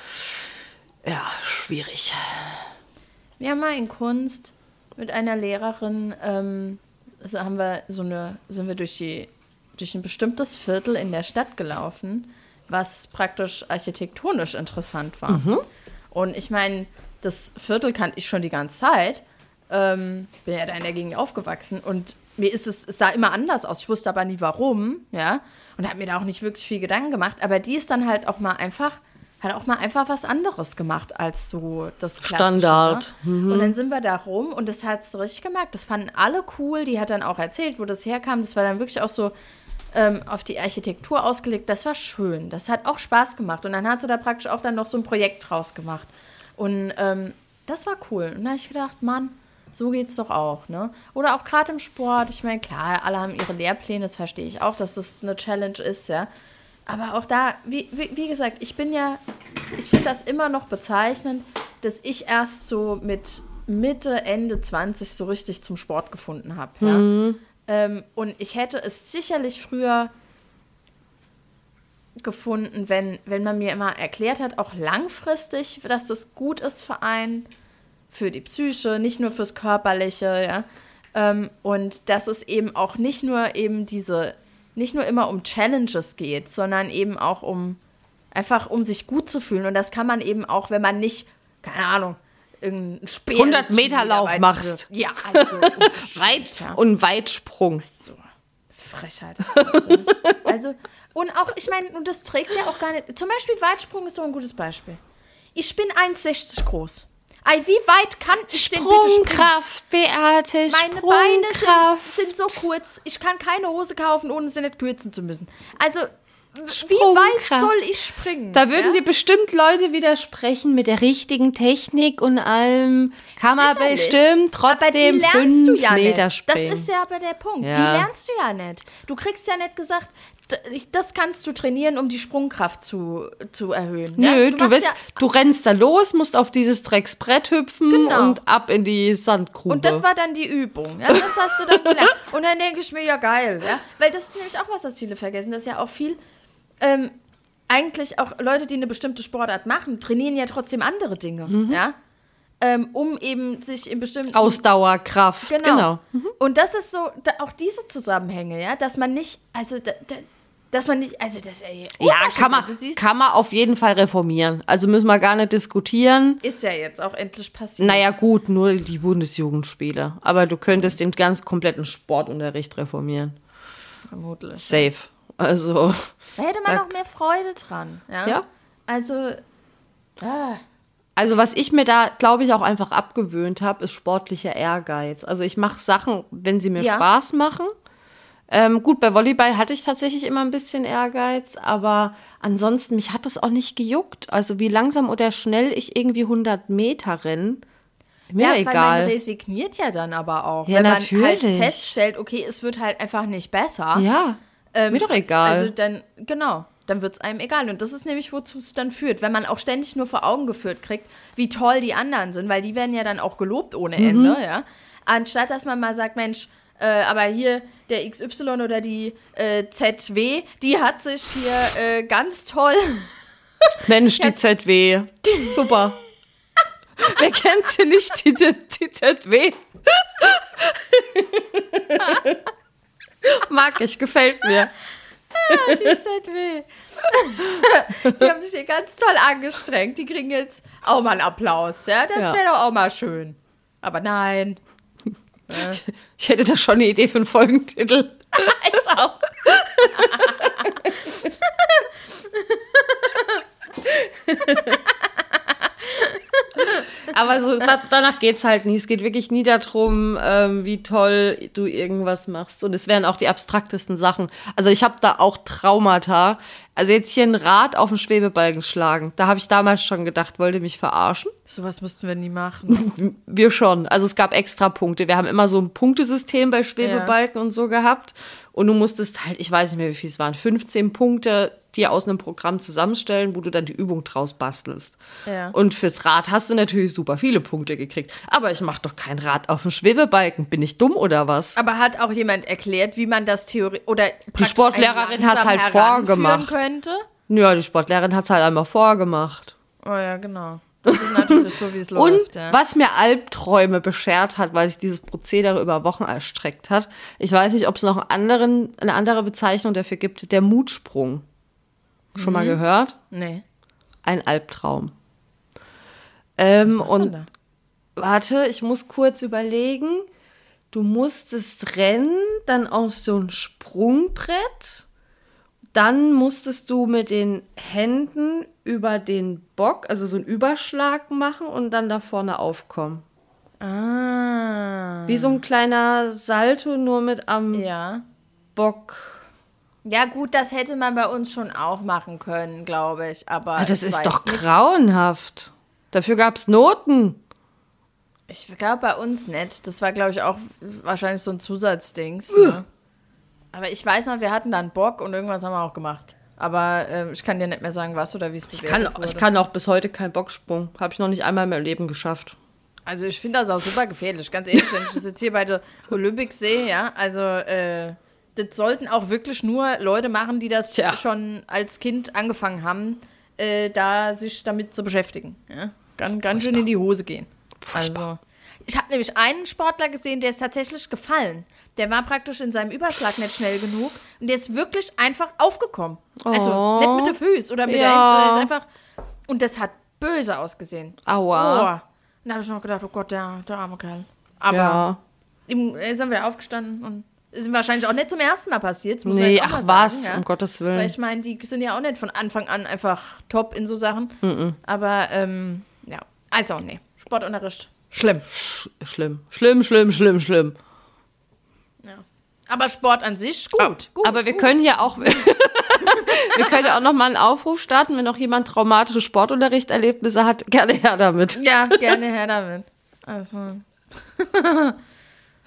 ja, schwierig. Wir haben mal in Kunst mit einer Lehrerin, ähm, also haben wir so eine, sind wir durch, die, durch ein bestimmtes Viertel in der Stadt gelaufen, was praktisch architektonisch interessant war. Mhm. Und ich meine, das Viertel kannte ich schon die ganze Zeit. Ähm, bin ja da in der Gegend aufgewachsen und mir ist es, es sah immer anders aus. Ich wusste aber nie warum, ja. Und habe mir da auch nicht wirklich viel Gedanken gemacht. Aber die ist dann halt auch mal einfach hat auch mal einfach was anderes gemacht als so das Klassische. Standard. Mhm. Und dann sind wir da rum und das hat so richtig gemerkt. Das fanden alle cool. Die hat dann auch erzählt, wo das herkam. Das war dann wirklich auch so ähm, auf die Architektur ausgelegt. Das war schön. Das hat auch Spaß gemacht. Und dann hat sie da praktisch auch dann noch so ein Projekt draus gemacht. Und ähm, das war cool. Und da habe ich gedacht, Mann, so geht's doch auch, ne? Oder auch gerade im Sport. Ich meine, klar, alle haben ihre Lehrpläne. Das verstehe ich auch, dass das eine Challenge ist, ja. Aber auch da, wie, wie, wie gesagt, ich bin ja, ich finde das immer noch bezeichnend, dass ich erst so mit Mitte, Ende zwanzig so richtig zum Sport gefunden habe. Ja? Mhm. Ähm, und ich hätte es sicherlich früher gefunden, wenn, wenn man mir immer erklärt hat, auch langfristig, dass das gut ist für einen, für die Psyche, nicht nur fürs Körperliche, ja. Ähm, und dass es eben auch nicht nur eben diese nicht nur immer um Challenges geht, sondern eben auch um einfach um sich gut zu fühlen. Und das kann man eben auch, wenn man nicht, keine Ahnung, irgendein Speer hundert Meter Lauf machst. Ja, also Weit und Weitsprung. Also, Frechheit ist das so. Also, und auch, ich meine, und das trägt ja auch gar nicht, zum Beispiel Weitsprung ist so ein gutes Beispiel. Ich bin eins Komma sechzig groß. Ay, wie weit kann ich denn bitte springen? Sprungkraft, Beate, Meine Beine sind, sind so kurz. Ich kann keine Hose kaufen, ohne sie nicht kürzen zu müssen. Also, wie weit soll ich springen? Da würden ja? Sie bestimmt Leute widersprechen mit der richtigen Technik und allem. Kann man bestimmt trotzdem fünf ja Meter nicht. springen. Das ist ja aber der Punkt. Ja. Die lernst du ja nicht. Du kriegst ja nicht gesagt, das kannst du trainieren, um die Sprungkraft zu, zu erhöhen. Nö, ja? du, du, wirst, ja, du rennst da los, musst auf dieses Drecksbrett hüpfen Genau. und ab in die Sandgrube. Und das war dann die Übung. Ja? Das hast du dann gelernt. Und dann denke ich mir, ja geil. Ja? Weil das ist nämlich auch was, das viele vergessen. Das ist ja auch viel, ähm, eigentlich auch Leute, die eine bestimmte Sportart machen, trainieren ja trotzdem andere Dinge. Mhm. Ja? Ähm, um eben sich in bestimmten... Ausdauer, Kraft, genau. genau. Mhm. Und das ist so, da, auch diese Zusammenhänge, ja, dass man nicht, also... Da, da, dass man nicht, also das ey, ja, kann man, kann man auf jeden Fall reformieren. Also müssen wir gar nicht diskutieren. Ist ja jetzt auch endlich passiert. Naja gut, nur die Bundesjugendspiele. Aber du könntest den ganz kompletten Sportunterricht reformieren. Vermutlich. Safe. Also. Da hätte man noch mehr Freude dran. Ja. ja? Also. Ah. Also was ich mir da, glaube ich, auch einfach abgewöhnt habe, ist sportlicher Ehrgeiz. Also ich mache Sachen, wenn sie mir ja. Spaß machen. Ähm, gut, bei Volleyball hatte ich tatsächlich immer ein bisschen Ehrgeiz, aber ansonsten, mich hat das auch nicht gejuckt. Also wie langsam oder schnell ich irgendwie hundert Meter renne, mir ja, egal. Weil man resigniert ja dann aber auch. Ja, wenn natürlich. man halt feststellt, okay, es wird halt einfach nicht besser. Ja, ähm, mir doch egal. Also dann, genau, dann wird es einem egal. Und das ist nämlich, wozu es dann führt. Wenn man auch ständig nur vor Augen geführt kriegt, wie toll die anderen sind, weil die werden ja dann auch gelobt ohne Ende, mhm. ja. Anstatt, dass man mal sagt, Mensch, Äh, aber hier der X Y oder die äh, Z W, die hat sich hier äh, ganz toll... Mensch, die Z W. Super. Wer kennt sie nicht, die, die, die Z W? Mag ich, gefällt mir. Ah, die Z W. Die haben sich hier ganz toll angestrengt. Die kriegen jetzt auch mal einen Applaus. Ja? Das ja. wäre doch auch mal schön. Aber nein. Ich hätte da schon eine Idee für einen Folgentitel. Ich auch. Aber so, danach geht's halt nie. Es geht wirklich nie darum, ähm, wie toll du irgendwas machst. Und es wären auch die abstraktesten Sachen. Also ich habe da auch Traumata. Also jetzt hier ein Rad auf den Schwebebalken schlagen. Da habe ich damals schon gedacht, wollt ihr mich verarschen? Sowas müssten wir nie machen. Wir schon. Also es gab extra Punkte. Wir haben immer so ein Punktesystem bei Schwebebalken ja. und so gehabt. Und du musstest halt, ich weiß nicht mehr, wie viel es waren, fünfzehn Punkte dir aus einem Programm zusammenstellen, wo du dann die Übung draus bastelst. Ja. Und fürs Rad hast du natürlich super viele Punkte gekriegt. Aber ich mache doch kein Rad auf dem Schwebebalken. Bin ich dumm oder was? Aber hat auch jemand erklärt, wie man das Theorie oder die Sportlehrerin hat es halt vorgemacht. Könnte? Ja, die Sportlehrerin hat es halt einmal vorgemacht. Oh ja, genau. Das ist natürlich so, wie es läuft. Und ja. was mir Albträume beschert hat, weil sich dieses Prozedere über Wochen erstreckt hat, ich weiß nicht, ob es noch einen anderen, eine andere Bezeichnung dafür gibt, der Mutsprung. Schon mhm. mal gehört? Nee. Ein Albtraum. Ähm, und da? Warte, ich muss kurz überlegen. Du musstest rennen, dann auf so ein Sprungbrett. Dann musstest du mit den Händen über den Bock, also so einen Überschlag machen und dann da vorne aufkommen. Ah. Wie so ein kleiner Salto, nur mit am ja. Bock. Ja gut, das hätte man bei uns schon auch machen können, glaube ich. Aber ja, das ist doch nicht. Grauenhaft. Dafür gab es Noten. Ich glaube bei uns nicht. Das war, glaube ich, auch wahrscheinlich so ein Zusatzdings. Ne? Aber ich weiß noch, wir hatten da einen Bock und irgendwas haben wir auch gemacht. Aber äh, ich kann dir nicht mehr sagen, was oder wie es bewertet ich kann, wurde. Ich kann auch bis heute keinen Bocksprung. Habe ich noch nicht einmal in meinem Leben geschafft. Also ich finde das auch super gefährlich. Ganz ehrlich, wenn ich das jetzt hier bei der Olympics sehe, ja, also äh, das sollten auch wirklich nur Leute machen, die das Tja. schon als Kind angefangen haben, äh, da sich damit zu beschäftigen. Ja? Ganz, ganz schön in die Hose gehen. Furchtbar. Also, ich habe nämlich einen Sportler gesehen, der ist tatsächlich gefallen. Der war praktisch in seinem Überschlag nicht schnell genug und der ist wirklich einfach aufgekommen. Oh. Also nicht mit den Füßen oder mit ja. der Hand, einfach. Und das hat böse ausgesehen. Aua. Oh. Und da habe ich noch gedacht, oh Gott, der, der arme Kerl. Aber ja. ihm ist dann wieder aufgestanden und ist wahrscheinlich auch nicht zum ersten Mal passiert. Muss nee, man ach sagen, was, ja? um Gottes Willen. Weil ich meine, die sind ja auch nicht von Anfang an einfach top in so Sachen. Mm-mm. Aber, ähm, ja, also, nee, Sportunterricht, schlimm. Sch- schlimm, schlimm, schlimm, schlimm, schlimm. Ja. Aber Sport an sich, gut. Oh, gut aber wir gut. können ja auch, wir können ja auch noch mal einen Aufruf starten, wenn noch jemand traumatische Sportunterrichterlebnisse hat, gerne her damit. Ja, gerne her damit. Also.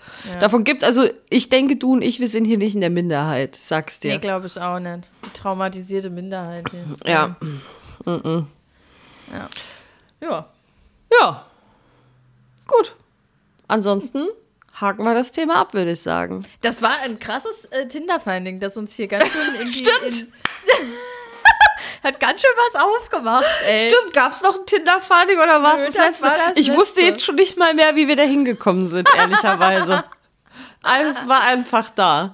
Ja. Davon gibt also, ich denke, du und ich, wir sind hier nicht in der Minderheit, sag's dir. Nee, glaube ich auch nicht. Die traumatisierte Minderheit. Hier. Ja. Mhm. Ja. Ja. Ja. Gut. Ansonsten haken wir das Thema ab, würde ich sagen. Das war ein krasses äh, Tinder-Finding, das uns hier ganz schön in die... Stimmt! In, hat ganz schön was aufgemacht, ey. Stimmt, gab's noch ein Tinder-Finding oder war es das, das letzte? War das ich letzte. Wusste jetzt schon nicht mal mehr, wie wir da hingekommen sind, ehrlicherweise. Alles war einfach da.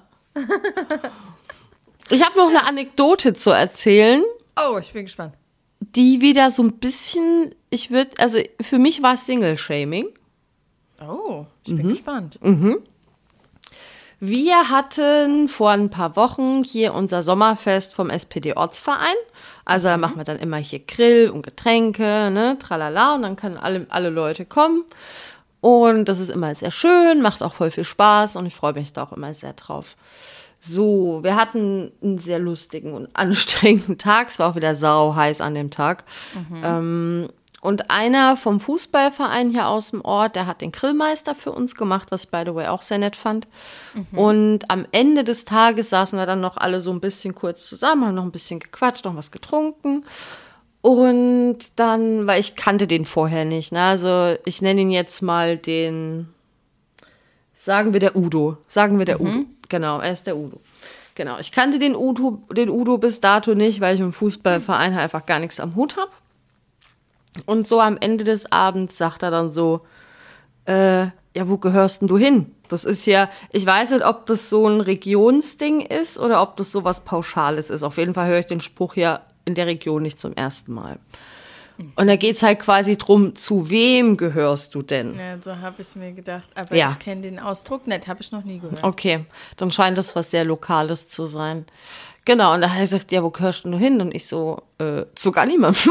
Ich habe noch eine Anekdote zu erzählen. Oh, ich bin gespannt. Die wieder so ein bisschen, ich würde, also für mich war es Single-Shaming. Oh, ich bin mhm. gespannt. Mhm. Wir hatten vor ein paar Wochen hier unser Sommerfest vom S P D-Ortsverein. Also da machen wir dann immer hier Grill und Getränke, ne, tralala. Und dann können alle, alle Leute kommen. Und das ist immer sehr schön, macht auch voll viel Spaß. Und ich freue mich da auch immer sehr drauf. So, wir hatten einen sehr lustigen und anstrengenden Tag. Es war auch wieder sau heiß an dem Tag. Mhm. Ähm, und einer vom Fußballverein hier aus dem Ort, der hat den Grillmeister für uns gemacht, was ich, by the way, auch sehr nett fand. Mhm. Und am Ende des Tages saßen wir dann noch alle so ein bisschen kurz zusammen, haben noch ein bisschen gequatscht, noch was getrunken. Und dann, weil ich kannte den vorher nicht, ne? Also ich nenne ihn jetzt mal den, sagen wir der Udo, sagen wir der mhm. Udo. Genau, er ist der Udo. Genau, ich kannte den Udo, den Udo bis dato nicht, weil ich im Fußballverein halt einfach gar nichts am Hut habe. Und so am Ende des Abends sagt er dann so, äh, ja, wo gehörst denn du hin? Das ist ja, ich weiß nicht, ob das so ein Regionsding ist oder ob das so was Pauschales ist. Auf jeden Fall höre ich den Spruch ja in der Region nicht zum ersten Mal. Und da geht's halt quasi drum, zu wem gehörst du denn? Ja, so habe ich mir gedacht. Aber ja. ich kenne den Ausdruck nicht, habe ich noch nie gehört. Okay, dann scheint das was sehr Lokales zu sein. Genau, und da hat er gesagt, ja, wo gehörst du hin? Und ich so, äh, zu gar niemandem.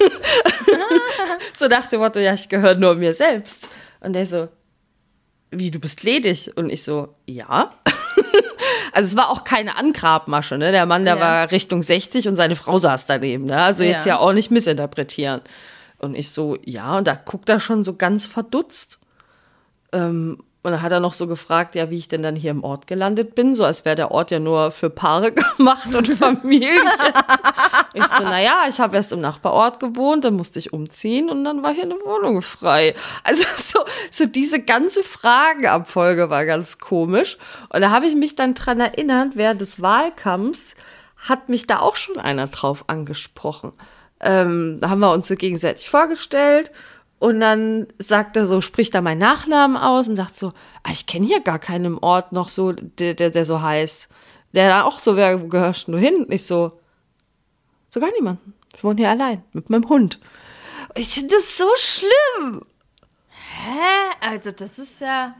So nach dem Motto, ja, ich gehöre nur mir selbst. Und der so, wie, du bist ledig? Und ich so, ja. Also es war auch keine Angrabmasche, ne? Der Mann, der ja. war Richtung sechzig und seine Frau saß daneben, ne? Also jetzt ja. ja auch nicht missinterpretieren. Und ich so, ja, und da guckt er schon so ganz verdutzt. Ähm, und dann hat er noch so gefragt, ja, wie ich denn dann hier im Ort gelandet bin, so als wäre der Ort ja nur für Paare gemacht und Familien. Ich so, naja, ich habe erst im Nachbarort gewohnt, dann musste ich umziehen und dann war hier eine Wohnung frei. Also so, so diese ganze Fragenabfolge war ganz komisch. Und da habe ich mich dann dran erinnert, während des Wahlkampfs hat mich da auch schon einer drauf angesprochen. Ähm, da haben wir uns so gegenseitig vorgestellt. Und dann sagt er so, spricht er meinen Nachnamen aus und sagt so, ah, ich kenne hier gar keinen im Ort noch so, der, der, der so heißt. Der dann auch so, wer gehörst du hin? Ich so, so gar niemanden. Ich wohne hier allein mit meinem Hund. Ich finde das so schlimm. Hä? Also das ist ja...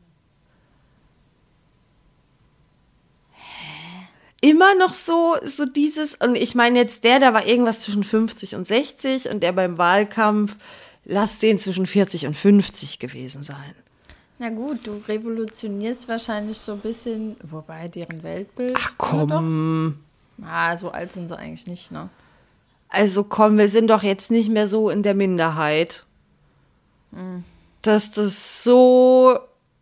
Immer noch so, so dieses, und ich meine jetzt der, der war irgendwas zwischen fünfzig und sechzig und der beim Wahlkampf, lass den zwischen vierzig und fünfzig gewesen sein. Na gut, du revolutionierst wahrscheinlich so ein bisschen, wobei deren Weltbild. Ach komm. Ah, so alt sind sie eigentlich nicht, ne? Also komm, wir sind doch jetzt nicht mehr so in der Minderheit. Mhm. Dass das so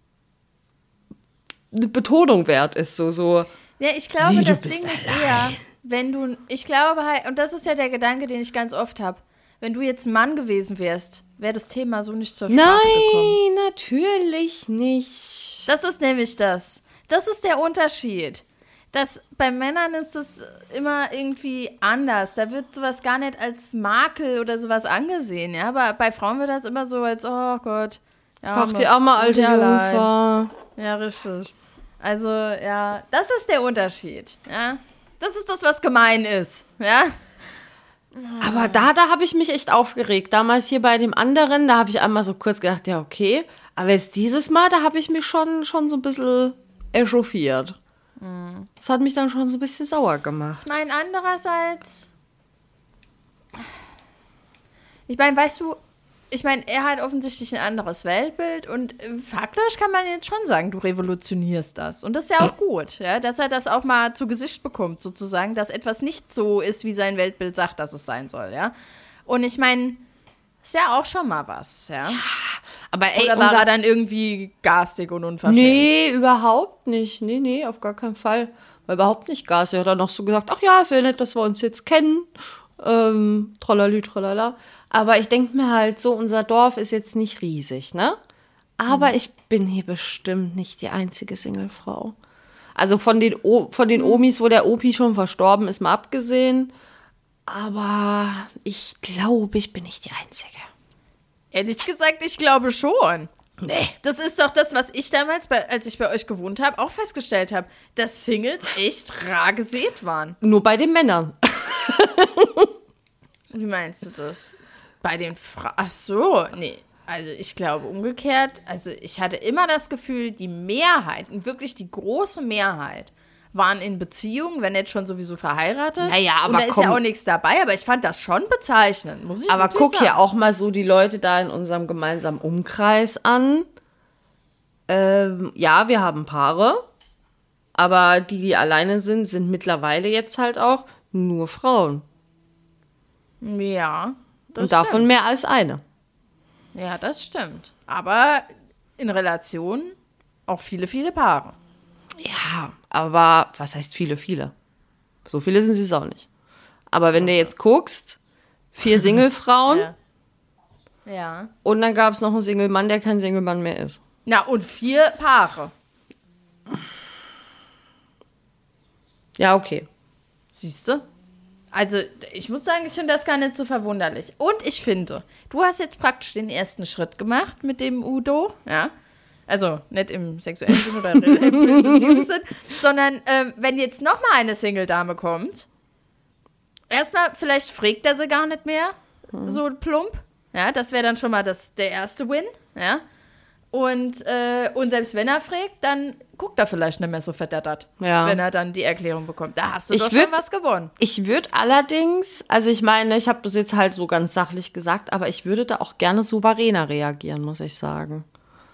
eine Betonung wert ist, so, so. Ja, ich glaube, Wie, das Ding ist eher, wenn du, ich glaube halt, und das ist ja der Gedanke, den ich ganz oft habe, wenn du jetzt ein Mann gewesen wärst, wäre das Thema so nicht zur Sprache gekommen. Nein, natürlich nicht. Das ist nämlich das. Das ist der Unterschied. Das, bei Männern ist es immer irgendwie anders. Da wird sowas gar nicht als Makel oder sowas angesehen. Ja? Aber bei Frauen wird das immer so als, oh Gott. Ja, ach, die arme alte Jungfer. Ja, richtig. Also, ja, das ist der Unterschied. Ja? Das ist das, was gemein ist. Ja. Aber da, da habe ich mich echt aufgeregt. Damals hier bei dem anderen, da habe ich einmal so kurz gedacht, ja, okay. Aber jetzt dieses Mal, da habe ich mich schon, schon so ein bisschen echauffiert. Mhm. Das hat mich dann schon so ein bisschen sauer gemacht. Ich meine, andererseits, ich meine, weißt du, ich meine, er hat offensichtlich ein anderes Weltbild und faktisch kann man jetzt schon sagen, du revolutionierst das. Und das ist ja auch gut, ja, dass er das auch mal zu Gesicht bekommt, sozusagen, dass etwas nicht so ist, wie sein Weltbild sagt, dass es sein soll, ja. Und ich meine, ist ja auch schon mal was, ja. Ja, Aber ey, Oder war unser, er dann irgendwie garstig und unverschämt? Nee, überhaupt nicht. Nee, nee, auf gar keinen Fall. War überhaupt nicht garstig. Er hat dann noch so gesagt, ach ja, ist ja nett, dass wir uns jetzt kennen. Ähm, tralala, tralala. Aber ich denke mir halt so, unser Dorf ist jetzt nicht riesig, ne? Aber mhm. ich bin hier bestimmt nicht die einzige Singlefrau. Also von den, o- von den Omis, wo der Opi schon verstorben ist, mal abgesehen. Aber ich glaube, ich bin nicht die Einzige. Ehrlich gesagt, ich glaube schon. Nee. Das ist doch das, was ich damals, bei, als ich bei euch gewohnt habe, auch festgestellt habe, dass Singles echt rar gesät waren. Nur bei den Männern. Wie meinst du das? Bei den Frauen? Ach so, nee. Also ich glaube umgekehrt, also ich hatte immer das Gefühl, die Mehrheit, und wirklich die große Mehrheit, waren in Beziehungen, wenn jetzt schon sowieso verheiratet. Naja, aber und da komm. ist ja auch nichts dabei, aber ich fand das schon bezeichnend, muss ich Aber wirklich guck sagen. hier auch mal so die Leute da in unserem gemeinsamen Umkreis an. Ähm, ja, wir haben Paare, aber die, die alleine sind, sind mittlerweile jetzt halt auch nur Frauen. Ja, das Und davon stimmt. mehr als eine. Ja, das stimmt. Aber in Relation auch viele, viele Paare. Ja, aber was heißt viele, viele? So viele sind es auch nicht. Aber wenn du jetzt guckst, vier Singlefrauen Ja. Ja. und dann gab es noch einen Single-Mann, der kein Single-Mann mehr ist. Na, und vier Paare. Ja, okay. Siehst du? Also, ich muss sagen, ich finde das gar nicht so verwunderlich. Und ich finde, du hast jetzt praktisch den ersten Schritt gemacht mit dem Udo, ja? Also, nicht im sexuellen Sinn oder im Beziehungssinn, sondern ähm, wenn jetzt noch mal eine Single-Dame kommt, erstmal, vielleicht fragt er sie gar nicht mehr, mhm. so plump. Ja, das wäre dann schon mal das, der erste Win, ja? Und, äh, und selbst wenn er fragt, dann guckt er vielleicht nicht mehr so verdattert, Ja. wenn er dann die Erklärung bekommt. Da hast du Ich doch würd- schon was gewonnen. Ich würde allerdings, also ich meine, ich habe das jetzt halt so ganz sachlich gesagt, aber ich würde da auch gerne souveräner reagieren, muss ich sagen.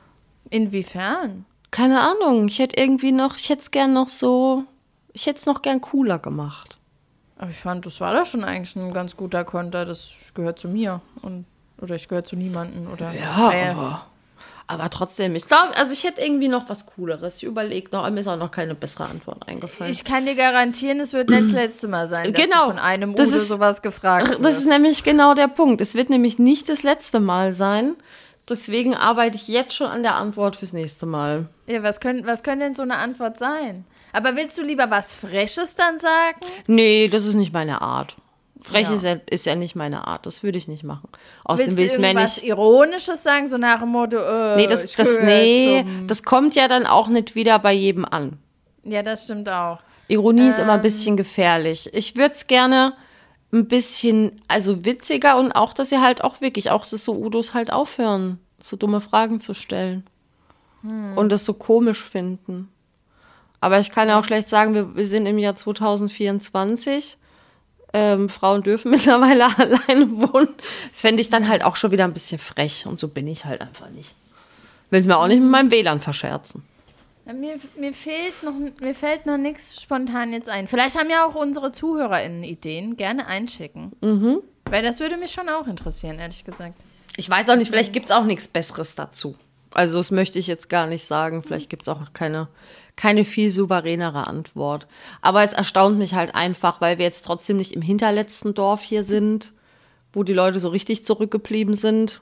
Inwiefern? Keine Ahnung, ich hätte irgendwie noch, ich hätte es gern noch so, ich hätte es noch gern cooler gemacht. Aber ich fand, das war doch schon eigentlich ein ganz guter Konter. Das gehört zu mir. Und, oder ich gehöre zu niemandem. Oder, Ja, Naja. aber, aber trotzdem, ich glaube, also ich hätte irgendwie noch was Cooleres. Ich überlege noch, mir ist auch noch keine bessere Antwort eingefallen. Ich kann dir garantieren, es wird nicht das letzte Mal sein, dass Genau, du von einem das Udo ist- sowas gefragt wirst. Das ist nämlich genau der Punkt. Es wird nämlich nicht das letzte Mal sein. Deswegen arbeite ich jetzt schon an der Antwort fürs nächste Mal. Ja, was können, was können denn so eine Antwort sein? Aber willst du lieber was Freches dann sagen? Nee, das ist nicht meine Art. Frech Ja. ist, ja, ist ja nicht meine Art. Das würde ich nicht machen. Außerdem Willst will du ich mir irgendwas nicht. Ironisches sagen, so nach dem Motto, äh, Nee, das, ich das, gehöre nee zum- das kommt ja dann auch nicht wieder bei jedem an. Ja, das stimmt auch. Ironie ist immer ein Ähm. bisschen gefährlich. Ich würde es gerne ein bisschen, also witziger und auch, dass sie halt auch wirklich, auch dass so Udos halt aufhören, so dumme Fragen zu stellen. Hm. Und das so komisch finden. Aber ich kann ja auch schlecht sagen, wir, wir sind im Jahr zwanzig vierundzwanzig. Ähm, Frauen dürfen mittlerweile alleine wohnen. Das fände ich dann halt auch schon wieder ein bisschen frech. Und so bin ich halt einfach nicht. Will es mir auch nicht mit meinem W L A N verscherzen. Ja, Mir, mir, fehlt noch, mir fällt noch nichts spontan jetzt ein. Vielleicht haben ja auch unsere ZuhörerInnen Ideen. Gerne einschicken. Mhm. Weil das würde mich schon auch interessieren, ehrlich gesagt. Ich weiß auch nicht, vielleicht gibt es auch nichts Besseres dazu. Also das möchte ich jetzt gar nicht sagen. Vielleicht gibt es auch keine, keine viel souveränere Antwort. Aber es erstaunt mich halt einfach, weil wir jetzt trotzdem nicht im hinterletzten Dorf hier sind, wo die Leute so richtig zurückgeblieben sind.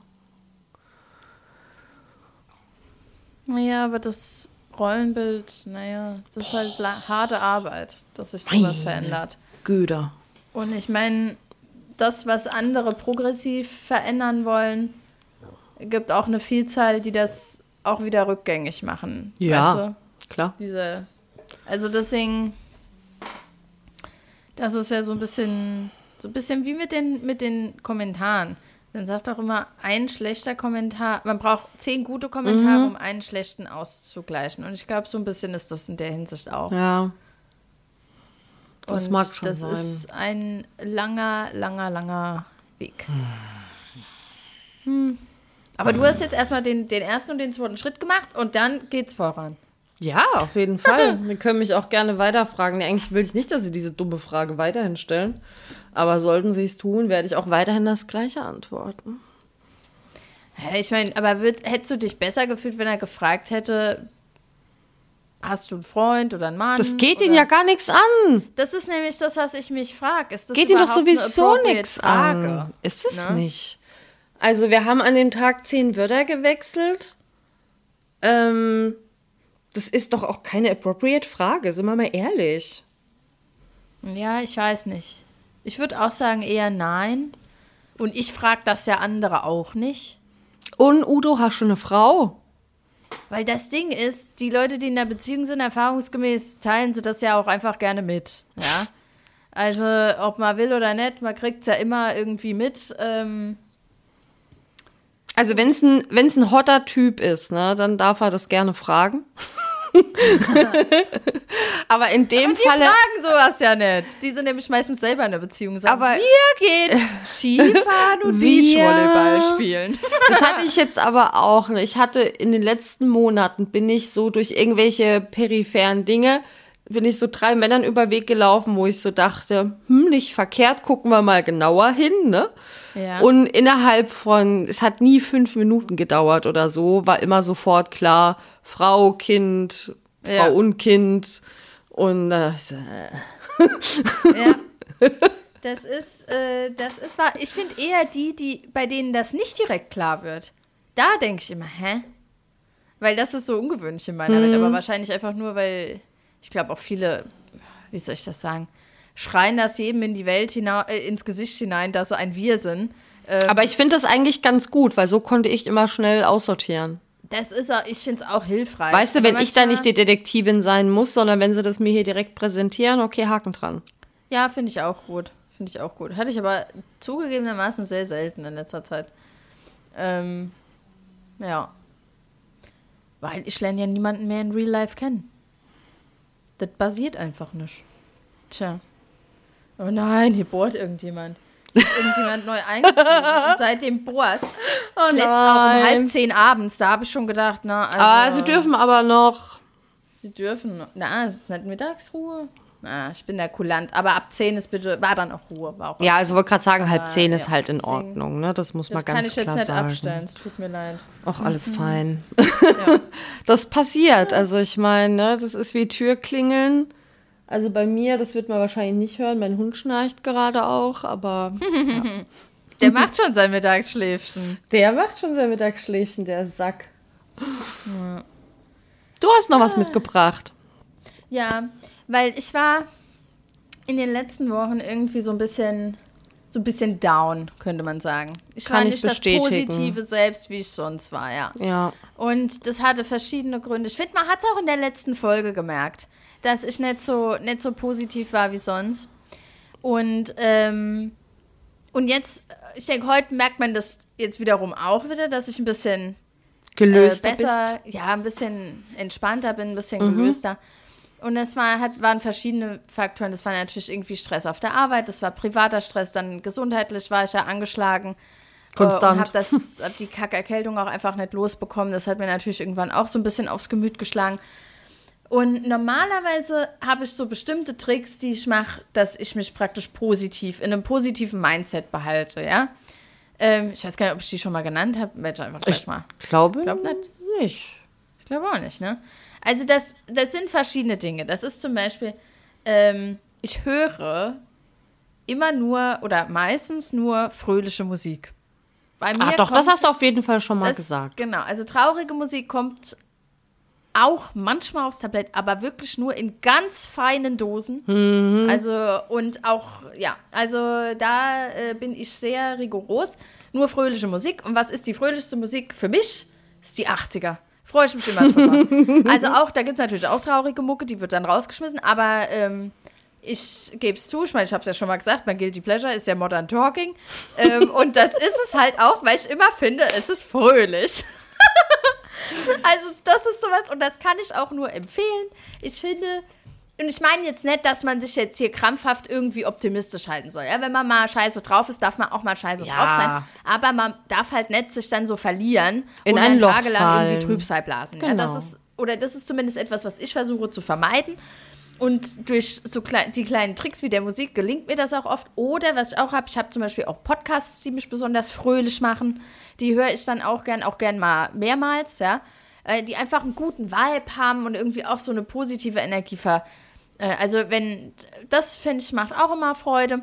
Naja, aber das Rollenbild, naja, das ist halt la- harte Arbeit, dass sich sowas Meine verändert. Güter. Und ich meine, das, was andere progressiv verändern wollen, gibt auch eine Vielzahl, die das auch wieder rückgängig machen. Ja, Weißt du? klar. Diese, also deswegen, das ist ja so ein bisschen, so ein bisschen wie mit den, mit den Kommentaren. Dann sagt auch immer, ein schlechter Kommentar, man braucht zehn gute Kommentare, Mhm. um einen schlechten auszugleichen. Und ich glaube, so ein bisschen ist das in der Hinsicht auch. Ja. Das Und mag schon das sein. ist ein langer, langer, langer Weg. Hm. Aber du hast jetzt erstmal den, den ersten und den zweiten Schritt gemacht und dann geht's voran. Ja, auf jeden Fall. Wir können mich auch gerne weiterfragen. Nee, eigentlich will ich nicht, dass Sie diese dumme Frage weiterhin stellen. Aber sollten Sie es tun, werde ich auch weiterhin das Gleiche antworten. Hä, ich meine, aber würd, hättest du dich besser gefühlt, wenn er gefragt hätte, hast du einen Freund oder einen Mann? Das geht oder? ihn ja gar nichts an. Das ist nämlich das, was ich mich frage. Ist das Geht ihn doch überhaupt sowieso eine nichts Frage? an. Ist es Ne? nicht. Also wir haben an dem Tag zehn Wörter gewechselt. Ähm, das ist doch auch keine appropriate Frage, sind wir mal ehrlich. Ja, ich weiß nicht. Ich würde auch sagen eher nein. Und ich frage das ja andere auch nicht. Und Udo, hast du eine Frau? Weil das Ding ist, die Leute, die in der Beziehung sind, erfahrungsgemäß teilen sie das ja auch einfach gerne mit. Ja. Also, ob man will oder nicht, man kriegt es ja immer irgendwie mit. Ähm Also wenn es ein, wenn's ein hotter Typ ist, ne, dann darf er das gerne fragen. Aber in dem Aber die Falle... fragen sowas ja nicht. Die sind nämlich meistens selber in der Beziehung. Sagen, Aber- wir gehen Skifahren und Wir- Beachvolleyball spielen. Das hatte ich jetzt aber auch nicht. Ich hatte in den letzten Monaten, bin ich so durch irgendwelche peripheren Dinge, bin ich so drei Männern über Weg gelaufen, wo ich so dachte, hm, nicht verkehrt, gucken wir mal genauer hin, ne? Ja. Und innerhalb von, es hat nie fünf Minuten gedauert oder so, war immer sofort klar, Frau, Kind, Frau Ja. und Kind. Und äh, so, äh. Ja. Das ist, äh, das ist wahr. Ich finde eher die, die, bei denen das nicht direkt klar wird. Da denke ich immer, hä? Weil das ist so ungewöhnlich in meiner Welt. Aber wahrscheinlich einfach nur, weil ich glaube auch viele, wie soll ich das sagen, schreien das jedem in die Welt hinein, äh, ins Gesicht hinein, dass sie ein Wir sind. Ähm, Aber ich finde das eigentlich ganz gut, weil so konnte ich immer schnell aussortieren. Das ist auch, ich finde es auch hilfreich. Weißt du, Aber wenn ich da manchmal- nicht die Detektivin sein muss, sondern wenn sie das mir hier direkt präsentieren, okay, Haken dran. Ja, finde ich auch gut. Finde ich auch gut. Hatte ich aber zugegebenermaßen sehr selten in letzter Zeit. Ähm, ja. Weil ich lerne ja niemanden mehr in Real Life kennen. Das basiert einfach nicht. Tja. Oh nein, hier bohrt irgendjemand. Ist irgendjemand neu eingezogen und seitdem bohrt. Oh Das letzte auch um halb zehn abends, da habe ich schon gedacht, na, also. Ah, sie dürfen aber noch. Sie dürfen. Na, es ist nicht Mittagsruhe. Na, ich bin da kulant. Aber ab zehn ist bitte, war dann auch Ruhe. War auch Ja, also wollte gerade sagen, halb Aber, zehn ist ja, halt in deswegen- Ordnung, ne? Das muss das man kann ganz ich jetzt klar nicht sagen. abstellen, es tut mir leid. Ach, alles fein. Ja. Das passiert. Also ich meine, ne, das ist wie Türklingeln. Also bei mir, das wird man wahrscheinlich nicht hören. Mein Hund schnarcht gerade auch, aber Der macht schon sein Mittagsschläfchen. der macht schon sein Mittagsschläfchen, der Sack. Du hast noch was mitgebracht. Ja, weil ich war in den letzten Wochen irgendwie so ein bisschen, so ein bisschen down, könnte man sagen. Ich Kann war ich nicht das bestätigen. positive Selbst, wie ich sonst war, ja. Ja. Und das hatte verschiedene Gründe. Ich finde, man hat es auch in der letzten Folge gemerkt, dass ich nicht so, nicht so positiv war wie sonst. Und, ähm, und jetzt, ich denke, heute merkt man das jetzt wiederum auch wieder, dass ich ein bisschen äh, Gelöster besser, bist. ja, ein bisschen entspannter bin, ein bisschen gelöster. Und das war, hat, waren verschiedene Faktoren. Das war natürlich irgendwie Stress auf der Arbeit, das war privater Stress, dann gesundheitlich war ich ja angeschlagen. Konstant. Äh, und habe das, hab die Kackerkältung auch einfach nicht losbekommen. Das hat mir natürlich irgendwann auch so ein bisschen aufs Gemüt geschlagen. Und normalerweise habe ich so bestimmte Tricks, die ich mache, dass ich mich praktisch positiv, in einem positiven Mindset behalte, ja. Ähm, ich weiß gar nicht, ob ich die schon mal genannt habe. Werde ich einfach gleich Ich mal. glaube Glaub nicht. nicht. Ich glaube auch nicht, ne? Also das, das sind verschiedene Dinge. Das ist zum Beispiel, ähm, ich höre immer nur oder meistens nur fröhliche Musik. Bei mir Ah, doch, kommt das hast du auf jeden Fall schon mal das, gesagt. Genau, also traurige Musik kommt auch manchmal aufs Tablett, aber wirklich nur in ganz feinen Dosen. Mhm. Also und auch, ja, also da äh, bin ich sehr rigoros. Nur fröhliche Musik. Und was ist die fröhlichste Musik für mich? Das ist die achtziger. Freue ich mich immer drüber. Also auch, da gibt es natürlich auch traurige Mucke, die wird dann rausgeschmissen, aber ähm, ich gebe es zu, ich meine, ich habe es ja schon mal gesagt, mein Guilty Pleasure ist ja Modern Talking. ähm, und das ist es halt auch, weil ich immer finde, es ist fröhlich. Also das ist sowas und das kann ich auch nur empfehlen. Ich finde, und ich meine jetzt nicht, dass man sich jetzt hier krampfhaft irgendwie optimistisch halten soll. Ja, wenn man mal scheiße drauf ist, darf man auch mal scheiße Ja. drauf sein. Aber man darf halt nicht sich dann so verlieren In und ein dann Loch tagelang fallen. irgendwie Trübsal blasen. Ja, Genau. das ist, oder das ist zumindest etwas, was ich versuche zu vermeiden. und durch so klei- die kleinen Tricks wie der Musik gelingt mir das auch oft. Oder was ich auch habe, ich habe zum Beispiel auch Podcasts, die mich besonders fröhlich machen. Die höre ich dann auch gern, auch gern mal mehrmals, ja. Äh, die einfach einen guten Vibe haben und irgendwie auch so eine positive Energie ver... Äh, also wenn, das finde ich, macht auch immer Freude.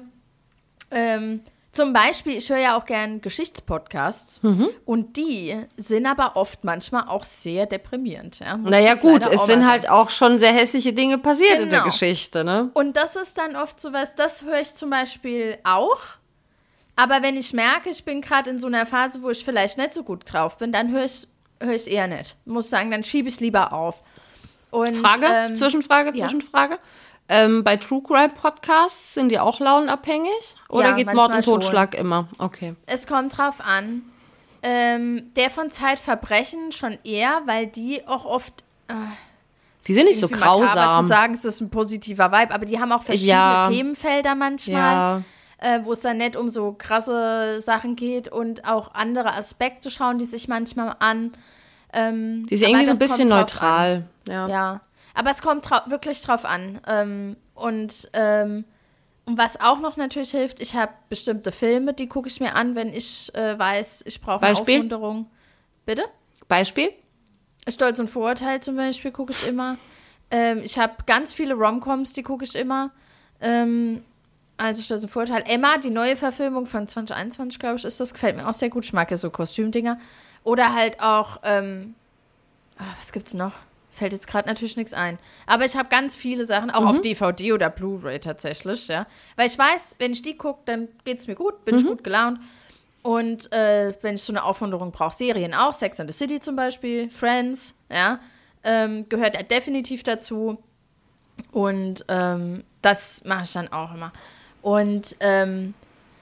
Ähm, Zum Beispiel, ich höre ja auch gern Geschichtspodcasts mhm. und die sind aber oft manchmal auch sehr deprimierend. Ja, naja gut, es sind halt auch schon sehr hässliche Dinge passiert genau. in der Geschichte. Ne? Und das ist dann oft sowas, das höre ich zum Beispiel auch, aber wenn ich merke, ich bin gerade in so einer Phase, wo ich vielleicht nicht so gut drauf bin, dann höre ich es eher nicht. Ich muss sagen, dann schiebe ich es lieber auf. Und, Frage, ähm, Zwischenfrage, Zwischenfrage. Ja. Ähm, bei True Crime Podcasts sind die auch launenabhängig? Oder ja, geht Mord und Totschlag schon. Immer? Okay. Es kommt drauf an. Ähm, der von Zeitverbrechen schon eher, weil die auch oft. Äh, die sind nicht so grausam. Zu sagen, es ist ein positiver Vibe, aber die haben auch verschiedene ja. Themenfelder manchmal, ja. äh, wo es dann nicht um so krasse Sachen geht und auch andere Aspekte schauen die sich manchmal an. Ähm, die sind irgendwie so ein bisschen neutral. Ja. ja. Aber es kommt trau- wirklich drauf an. Ähm, und, ähm, und was auch noch natürlich hilft, ich habe bestimmte Filme, die gucke ich mir an, wenn ich äh, weiß, ich brauche eine Beispiel? Aufmunterung. Bitte? Beispiel? Stolz und Vorurteil zum Beispiel gucke ich immer. Ähm, ich habe ganz viele Rom-Coms, die gucke ich immer. Ähm, also Stolz und Vorurteil. Emma, die neue Verfilmung von zwanzig einundzwanzig, glaube ich, ist das. Gefällt mir auch sehr gut. Ich mag ja so Kostümdinger. Oder halt auch, ähm, oh, was gibt's noch? Fällt jetzt gerade natürlich nichts ein. Aber ich habe ganz viele Sachen, auch mhm. auf D V D oder Blu-ray tatsächlich, ja. Weil ich weiß, wenn ich die gucke, dann geht's mir gut, bin mhm. ich gut gelaunt. Und äh, wenn ich so eine Aufmunterung brauche, Serien auch, Sex and the City zum Beispiel, Friends, ja, ähm, gehört ja definitiv dazu. Und ähm, das mache ich dann auch immer. Und ähm,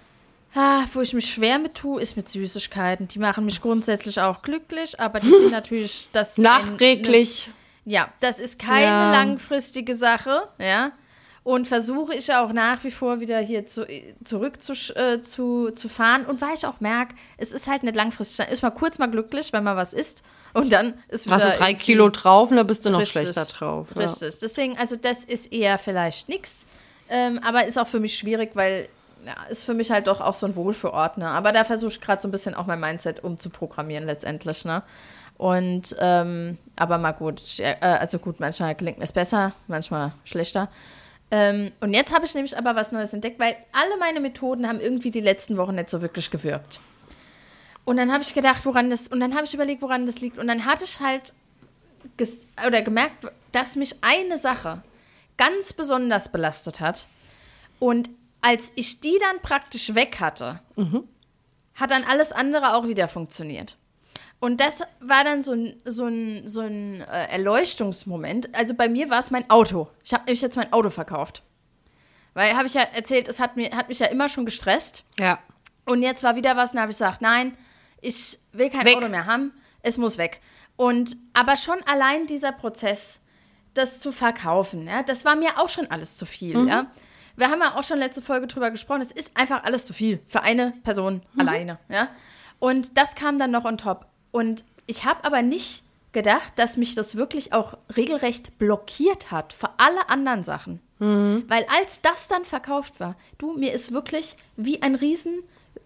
ah, wo ich mich schwer mit tue, ist mit Süßigkeiten. Die machen mich grundsätzlich auch glücklich, aber die sind natürlich das nachträglich. Ein, ne, ja, das ist keine ja. langfristige Sache, ja. Und versuche ich auch nach wie vor wieder hier zu, zurück zu, äh, zu, zu fahren. Und weil ich auch merke, es ist halt nicht langfristig. Dann ist man kurz mal glücklich, wenn man was isst. Und dann ist wieder. Hast du drei Kilo drauf und dann bist du noch richtig, schlechter drauf. Ja. Richtig. Deswegen, also das ist eher vielleicht nichts. Ähm, aber ist auch für mich schwierig, weil ja, ist für mich halt doch auch so ein Wohlfühlort. Ne? Aber da versuche ich gerade so ein bisschen auch mein Mindset umzuprogrammieren letztendlich. Ne? Und, ähm, aber mal gut. Ja, äh, also gut, manchmal gelingt mir es besser, manchmal schlechter. Ähm, und jetzt habe ich nämlich aber was Neues entdeckt, weil alle meine Methoden haben irgendwie die letzten Wochen nicht so wirklich gewirkt. Und dann habe ich gedacht, woran das, und dann habe ich überlegt, woran das liegt. Und dann hatte ich halt ges- oder gemerkt, dass mich eine Sache ganz besonders belastet hat. Und als ich die dann praktisch weg hatte, mhm. hat dann alles andere auch wieder funktioniert. Und das war dann so ein, so ein, so ein äh, Erleuchtungsmoment. Also bei mir war es mein Auto. Ich habe nämlich jetzt mein Auto verkauft. Weil, habe ich ja erzählt, es hat, mir, hat mich ja immer schon gestresst. Ja. Und jetzt war wieder was, und da habe ich gesagt, nein, ich will kein weg. Auto mehr haben. Es muss weg. Und aber schon allein dieser Prozess, das zu verkaufen, ja, das war mir auch schon alles zu viel, mhm. ja. Wir haben ja auch schon letzte Folge drüber gesprochen, es ist einfach alles zu viel für eine Person mhm. alleine, ja. Und das kam dann noch on top. Und ich habe aber nicht gedacht, dass mich das wirklich auch regelrecht blockiert hat für alle anderen Sachen. Mhm. Weil als das dann verkauft war, du, mir ist wirklich wie ein Riesen,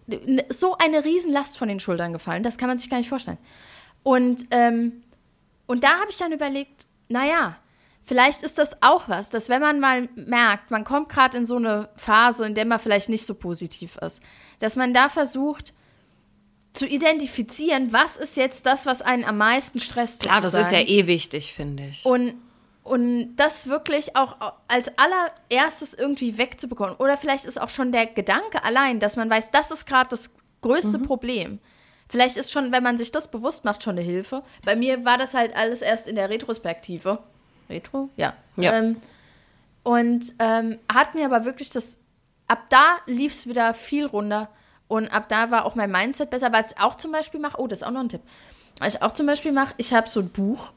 so eine Riesenlast von den Schultern gefallen. Das kann man sich gar nicht vorstellen. Und, ähm, und da habe ich dann überlegt, naja, vielleicht ist das auch was, dass wenn man mal merkt, man kommt gerade in so eine Phase, in der man vielleicht nicht so positiv ist, dass man da versucht, zu identifizieren, was ist jetzt das, was einen am meisten stresst. Klar, das ist ja eh wichtig, finde ich. Und, und das wirklich auch als allererstes irgendwie wegzubekommen. Oder vielleicht ist auch schon der Gedanke allein, dass man weiß, das ist gerade das größte mhm. Problem. Vielleicht ist schon, wenn man sich das bewusst macht, schon eine Hilfe. Bei mir war das halt alles erst in der Retrospektive. Retro? Ja. ja. Ähm, und ähm, hat mir aber wirklich das, ab da lief es wieder viel runter. Und ab da war auch mein Mindset besser. Was ich auch zum Beispiel mache, oh, das ist auch noch ein Tipp. Was ich auch zum Beispiel mache, ich habe so ein Buch,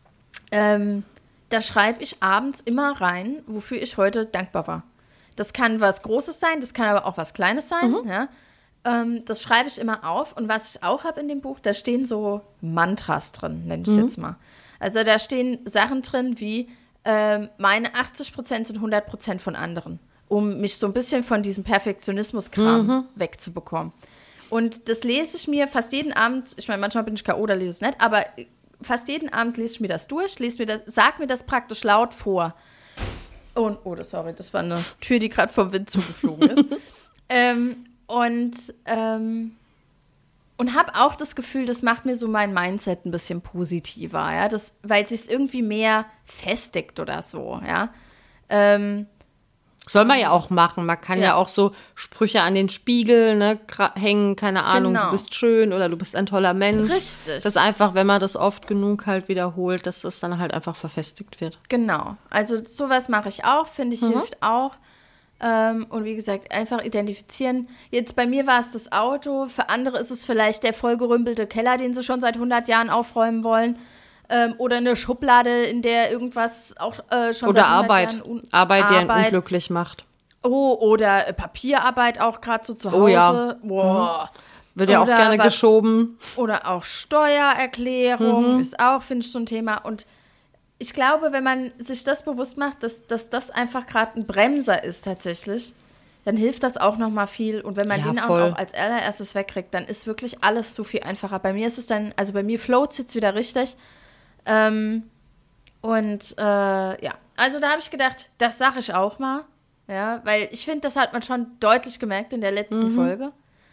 ähm, da schreibe ich abends immer rein, wofür ich heute dankbar war. Das kann was Großes sein, das kann aber auch was Kleines sein. Mhm. Ja. Ähm, das schreibe ich immer auf. Und was ich auch habe in dem Buch, da stehen so Mantras drin, nenne ich es mhm. jetzt mal. Also da stehen Sachen drin wie, ähm, meine achtzig Prozent sind hundert Prozent von anderen, um mich so ein bisschen von diesem Perfektionismus-Kram mhm. wegzubekommen. Und das lese ich mir fast jeden Abend, ich meine, manchmal bin ich K O, da lese ich es nicht, aber fast jeden Abend lese ich mir das durch, lese mir das, sag mir das praktisch laut vor. Und, oh, sorry, das war eine Tür, die gerade vom Wind zugeflogen ist. ähm, und ähm, und habe auch das Gefühl, das macht mir so mein Mindset ein bisschen positiver, ja, das, weil es sich irgendwie mehr festigt oder so, ja. Ähm, Soll man ja auch machen. Man kann ja, ja auch so Sprüche an den Spiegel ne, hängen, keine Ahnung, genau. Du bist schön oder du bist ein toller Mensch. Richtig. Das einfach, wenn man das oft genug halt wiederholt, dass das dann halt einfach verfestigt wird. Genau. Also sowas mache ich auch, finde ich, mhm. hilft auch. Ähm, und wie gesagt, einfach identifizieren. Jetzt bei mir war es das Auto, für andere ist es vielleicht der vollgerümpelte Keller, den sie schon seit hundert Jahren aufräumen wollen. Ähm, oder eine Schublade, in der irgendwas auch äh, schon oder seit Arbeit. Jahren un- Arbeit, die einen unglücklich macht. Oh, oder äh, Papierarbeit auch gerade so zu Hause. Oh ja. Wow. Mhm. Wird ja oder auch gerne was, geschoben. Oder auch Steuererklärung mhm. ist auch, finde ich, so ein Thema. Und ich glaube, wenn man sich das bewusst macht, dass, dass das einfach gerade ein Bremser ist tatsächlich, dann hilft das auch noch mal viel. Und wenn man ja, den auch, auch als allererstes wegkriegt, dann ist wirklich alles so viel einfacher. Bei mir ist es dann, also bei mir float es jetzt wieder richtig. Ähm, und äh, ja, also da habe ich gedacht, das sage ich auch mal, ja, weil ich finde, das hat man schon deutlich gemerkt in der letzten mhm. Folge.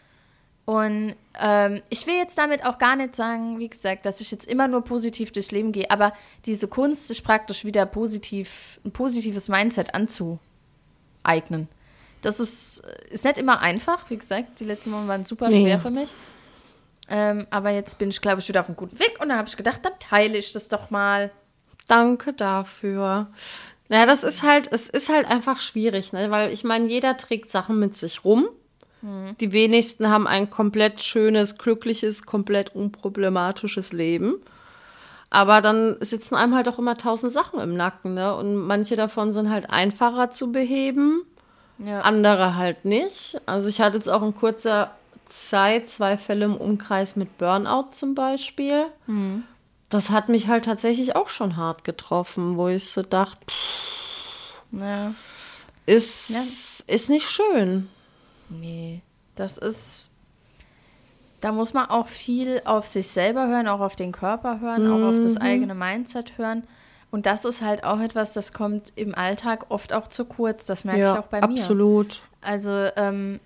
Und ähm, ich will jetzt damit auch gar nicht sagen, wie gesagt, dass ich jetzt immer nur positiv durchs Leben gehe, aber diese Kunst, sich praktisch wieder positiv, ein positives Mindset anzueignen, das ist, ist nicht immer einfach, wie gesagt, die letzten Monate waren super schwer nee. für mich. Ähm, aber jetzt bin ich, glaube ich, wieder auf einem guten Weg und da habe ich gedacht, dann teile ich das doch mal. Danke dafür. Ja, das ist halt, es ist halt einfach schwierig, ne? Weil ich meine, jeder trägt Sachen mit sich rum. Hm. Die wenigsten haben ein komplett schönes, glückliches, komplett unproblematisches Leben. Aber dann sitzen einem halt auch immer tausend Sachen im Nacken, ne? Und manche davon sind halt einfacher zu beheben, ja. andere halt nicht. Also ich hatte jetzt auch in kurzer Zeit zwei Fälle im Umkreis mit Burnout zum Beispiel. Mhm. Das hat mich halt tatsächlich auch schon hart getroffen, wo ich so dachte, pff, ja. ist, ja. ist nicht schön. Nee, das ist, da muss man auch viel auf sich selber hören, auch auf den Körper hören, mhm. auch auf das eigene Mindset hören. Und das ist halt auch etwas, das kommt im Alltag oft auch zu kurz. Das merke ja, ich auch bei absolut. mir. Absolut. Also, ähm,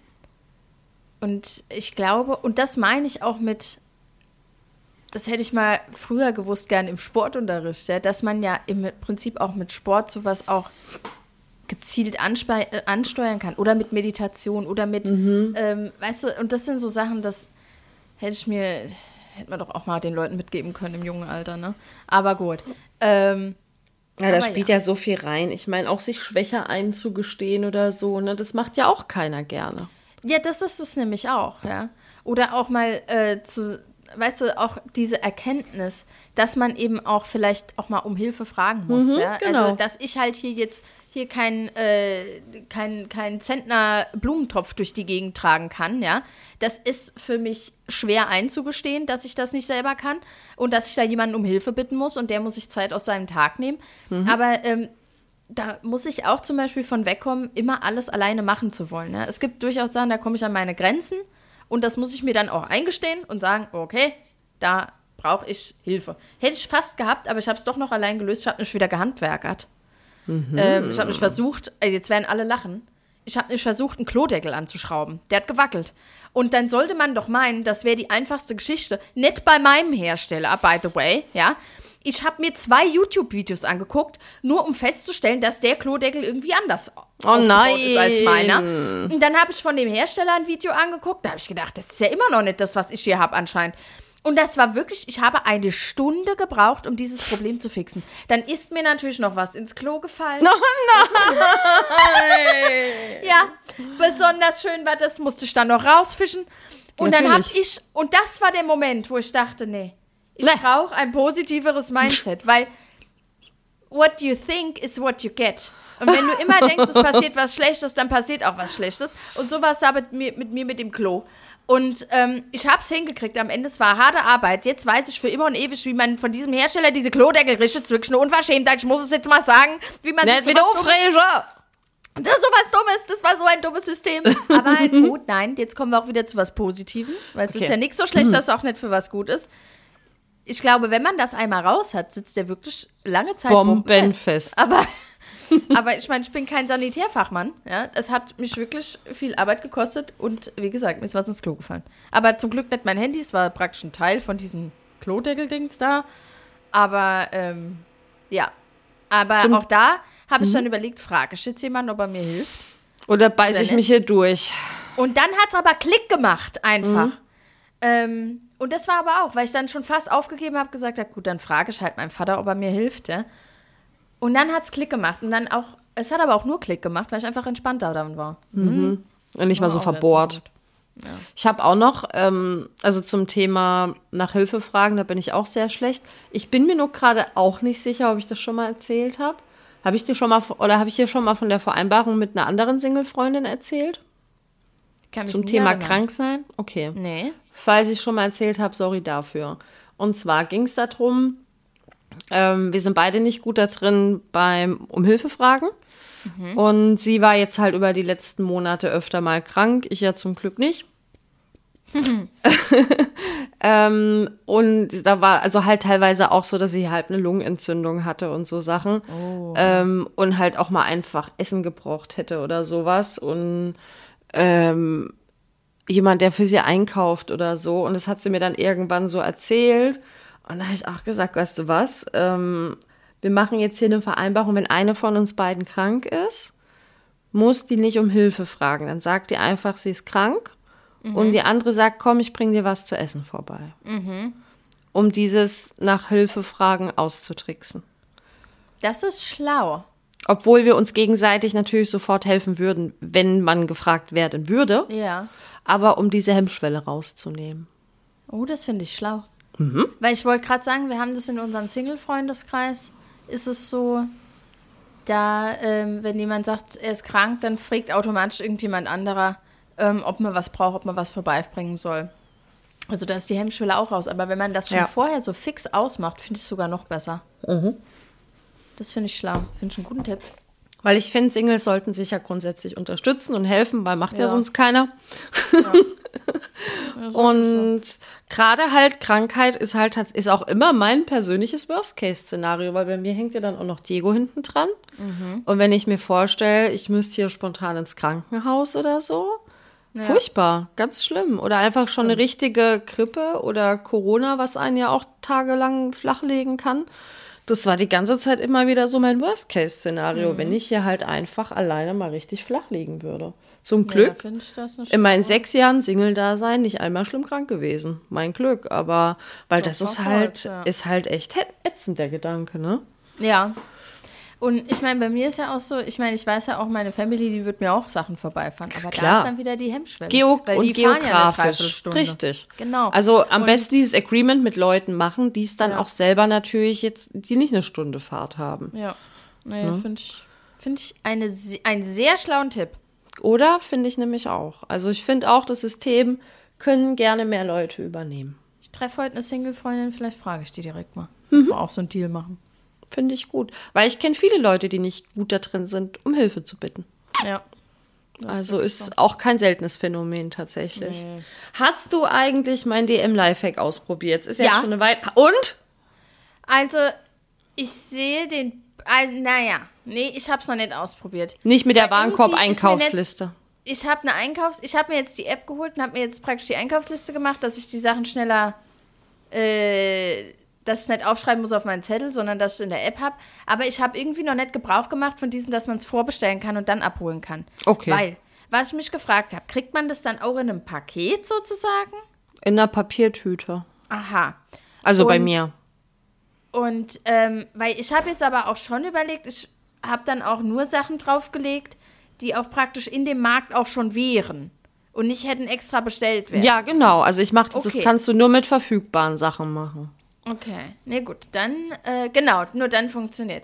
und ich glaube, und das meine ich auch mit, das hätte ich mal früher gewusst, gern im Sportunterricht, ja, dass man ja im Prinzip auch mit Sport sowas auch gezielt anspe- äh, ansteuern kann. Oder mit Meditation oder mit, mhm. ähm, weißt du, und das sind so Sachen, das hätte ich mir, hätte man doch auch mal den Leuten mitgeben können im jungen Alter, ne? Aber gut. Ähm, ja, da spielt ja. ja so viel rein. Ich meine, auch sich schwächer einzugestehen oder so, ne, das macht ja auch keiner gerne. Ja, das ist es nämlich auch, ja. Oder auch mal äh, zu, weißt du, auch diese Erkenntnis, dass man eben auch vielleicht auch mal um Hilfe fragen muss, mhm, ja. Genau. Also, dass ich halt hier jetzt hier kein, äh, kein, kein Zentner Blumentopf durch die Gegend tragen kann, ja. Das ist für mich schwer einzugestehen, dass ich das nicht selber kann und dass ich da jemanden um Hilfe bitten muss und der muss sich Zeit aus seinem Tag nehmen. Mhm. Aber ähm, da muss ich auch zum Beispiel von wegkommen, immer alles alleine machen zu wollen. Ne? Es gibt durchaus Sachen, da komme ich an meine Grenzen und das muss ich mir dann auch eingestehen und sagen, okay, da brauche ich Hilfe. Hätte ich fast gehabt, aber ich habe es doch noch allein gelöst. Ich habe mich wieder gehandwerkert. Mhm. Ähm, ich habe mich versucht, jetzt werden alle lachen, ich habe mich versucht, einen Klodeckel anzuschrauben. Der hat gewackelt. Und dann sollte man doch meinen, das wäre die einfachste Geschichte. Nicht bei meinem Hersteller, by the way, ja. Ich habe mir zwei YouTube-Videos angeguckt, nur um festzustellen, dass der Klodeckel irgendwie anders oh nein. ist als meiner. Und dann habe ich von dem Hersteller ein Video angeguckt, da habe ich gedacht, das ist ja immer noch nicht das, was ich hier habe anscheinend. Und das war wirklich, ich habe eine Stunde gebraucht, um dieses Problem zu fixen. Dann ist mir natürlich noch was ins Klo gefallen. Oh nein! Ja, besonders schön war das, musste ich dann noch rausfischen. Und natürlich. Dann habe ich, und das war der Moment, wo ich dachte, nee, ich nee. brauche ein positiveres Mindset, weil what you think is what you get. Und wenn du immer denkst, es passiert was Schlechtes, dann passiert auch was Schlechtes. Und so war es da mit mir, mit mir mit dem Klo. Und ähm, ich habe es hingekriegt. Am Ende, es war harte Arbeit. Jetzt weiß ich für immer und ewig, wie man von diesem Hersteller diese Klodeckel richtet. Es ist wirklich eine Unverschämtheit. Ich muss es jetzt mal sagen, wie man Nicht sich wieder sowas aufregen. Das ist sowas Dummes. Das war so ein dummes System. Aber halt gut, nein. Jetzt kommen wir auch wieder zu was Positivem. Weil es Okay. ist ja nichts so schlecht, dass es auch nicht für was gut ist. Ich glaube, wenn man das einmal raus hat, sitzt der wirklich lange Zeit bombenfest. Bombenfest. Aber, aber ich meine, ich bin kein Sanitärfachmann. Ja? Es hat mich wirklich viel Arbeit gekostet und wie gesagt, mir ist was ins Klo gefallen. Aber zum Glück nicht mein Handy, es war praktisch ein Teil von diesem Klodeckel-Dings da. Aber ähm, ja, aber Zum- auch da habe ich dann überlegt, frage ich jetzt jemanden, ob er mir hilft. Oder beiß Oder ich nicht? mich hier durch? Und dann hat es aber Klick gemacht, einfach. Ähm, und das war aber auch, weil ich dann schon fast aufgegeben habe, gesagt habe, gut, dann frage ich halt meinen Vater, ob er mir hilft. Ja? Und dann hat es Klick gemacht. Und dann auch, es hat aber auch nur Klick gemacht, weil ich einfach entspannter damit war. Und nicht mal so War auch nicht verbohrt. so gut. Ja. Ich habe auch noch, ähm, also zum Thema nach Hilfe fragen, da bin ich auch sehr schlecht. Ich bin mir nur gerade auch nicht sicher, ob ich das schon mal erzählt habe. Habe ich dir schon mal, oder habe ich dir schon mal von der Vereinbarung mit einer anderen Single-Freundin erzählt? Kann mich Zum nie Thema erinnern. krank sein? Okay. Nee. Falls ich schon mal erzählt habe, sorry dafür. Und zwar ging es darum, ähm, wir sind beide nicht gut da drin beim um Hilfe fragen. Und sie war jetzt halt über die letzten Monate öfter mal krank. Ich ja zum Glück nicht. ähm, und da war also halt teilweise auch so, dass sie halt eine Lungenentzündung hatte und so Sachen. Oh. Ähm, und halt auch mal einfach Essen gebraucht hätte oder sowas. Und ähm, jemand, der für sie einkauft oder so. Und das hat sie mir dann irgendwann so erzählt. Und da habe ich auch gesagt, weißt du was, ähm, wir machen jetzt hier eine Vereinbarung, wenn eine von uns beiden krank ist, muss die nicht um Hilfe fragen. Dann sagt die einfach, sie ist krank. Und die andere sagt, komm, ich bring dir was zu essen vorbei. Um dieses nach Hilfe fragen auszutricksen. Das ist schlau. Obwohl wir uns gegenseitig natürlich sofort helfen würden, wenn man gefragt werden würde. Ja. Aber um diese Hemmschwelle rauszunehmen. Oh, das finde ich schlau. Weil ich wollte gerade sagen, wir haben das in unserem Single-Freundeskreis, ist es so, da, ähm, wenn jemand sagt, er ist krank, dann fragt automatisch irgendjemand anderer, ähm, ob man was braucht, ob man was vorbeibringen soll. Also da ist die Hemmschwelle auch raus. Aber wenn man das schon Ja. vorher so fix ausmacht, finde ich es sogar noch besser. Das finde ich schlau. Finde ich einen guten Tipp. Weil ich finde, Singles sollten sich ja grundsätzlich unterstützen und helfen, weil macht ja, Ja. sonst keiner. Ja, Und gerade halt Krankheit ist halt ist auch immer mein persönliches Worst-Case-Szenario, weil bei mir hängt ja dann auch noch Diego hinten dran. Und wenn ich mir vorstelle, ich müsste hier spontan ins Krankenhaus oder so, Ja. furchtbar, ganz schlimm. Oder einfach schon eine richtige Grippe oder Corona, was einen ja auch tagelang flachlegen kann. Das war die ganze Zeit immer wieder so mein Worst-Case-Szenario, wenn ich hier halt einfach alleine mal richtig flach liegen würde. Zum Glück Ja, finde ich das eine in meinen schlau. sechs Jahren Single-Dasein nicht einmal schlimm krank gewesen. Mein Glück. Aber weil das, Das ist war halt, voll, ja. ist halt echt hä- ätzend, der Gedanke, ne? Ja. Und ich meine, bei mir ist ja auch so, ich meine, ich weiß ja auch, meine Family, die wird mir auch Sachen vorbeifahren. Aber da Klar. ist dann wieder die Hemmschwelle. Geo Weil und die fahren ja eine geografisch. Dreiviertelstunde. Richtig. Genau. Also am Und- besten dieses Agreement mit Leuten machen, die es dann Ja. auch selber natürlich jetzt, die nicht eine Stunde Fahrt haben. Ja. Naja, finde ich, find ich eine, se- einen sehr schlauen Tipp. Oder finde ich nämlich auch. Also ich finde auch, das System können gerne mehr Leute übernehmen. Ich treffe heute eine Single-Freundin, vielleicht frage ich die direkt mal. Mhm. Mal auch so einen Deal machen. Finde ich gut. Weil ich kenne viele Leute, die nicht gut da drin sind, um Hilfe zu bitten. Ja. Das Also wirklich ist so. auch kein seltenes Phänomen tatsächlich. Nee. Hast du eigentlich mein D M-Lifehack ausprobiert? Es ist ja Ja. jetzt schon eine Weile. Und? Also, ich sehe den. Also, naja, nee, ich habe es noch nicht ausprobiert. Nicht mit der Weil irgendwie ist mir Warenkorb-Einkaufsliste. Ich habe eine Einkaufs... Ich habe mir jetzt die App geholt und habe mir jetzt praktisch die Einkaufsliste gemacht, dass ich die Sachen schneller... Äh, dass ich nicht aufschreiben muss auf meinen Zettel, sondern dass ich in der App habe. Aber ich habe irgendwie noch nicht Gebrauch gemacht von diesem, dass man es vorbestellen kann und dann abholen kann. Okay. Weil, was ich mich gefragt habe, kriegt man das dann auch in einem Paket sozusagen? In einer Papiertüte. Aha. Also bei Und- mir. Und ähm, weil ich habe jetzt aber auch schon überlegt, ich habe dann auch nur Sachen draufgelegt, die auch praktisch in dem Markt auch schon wären und nicht hätten extra bestellt werden. Ja, genau. Also ich mache das, Okay. das kannst du nur mit verfügbaren Sachen machen. Okay, ne gut, dann, äh, genau, nur dann funktioniert.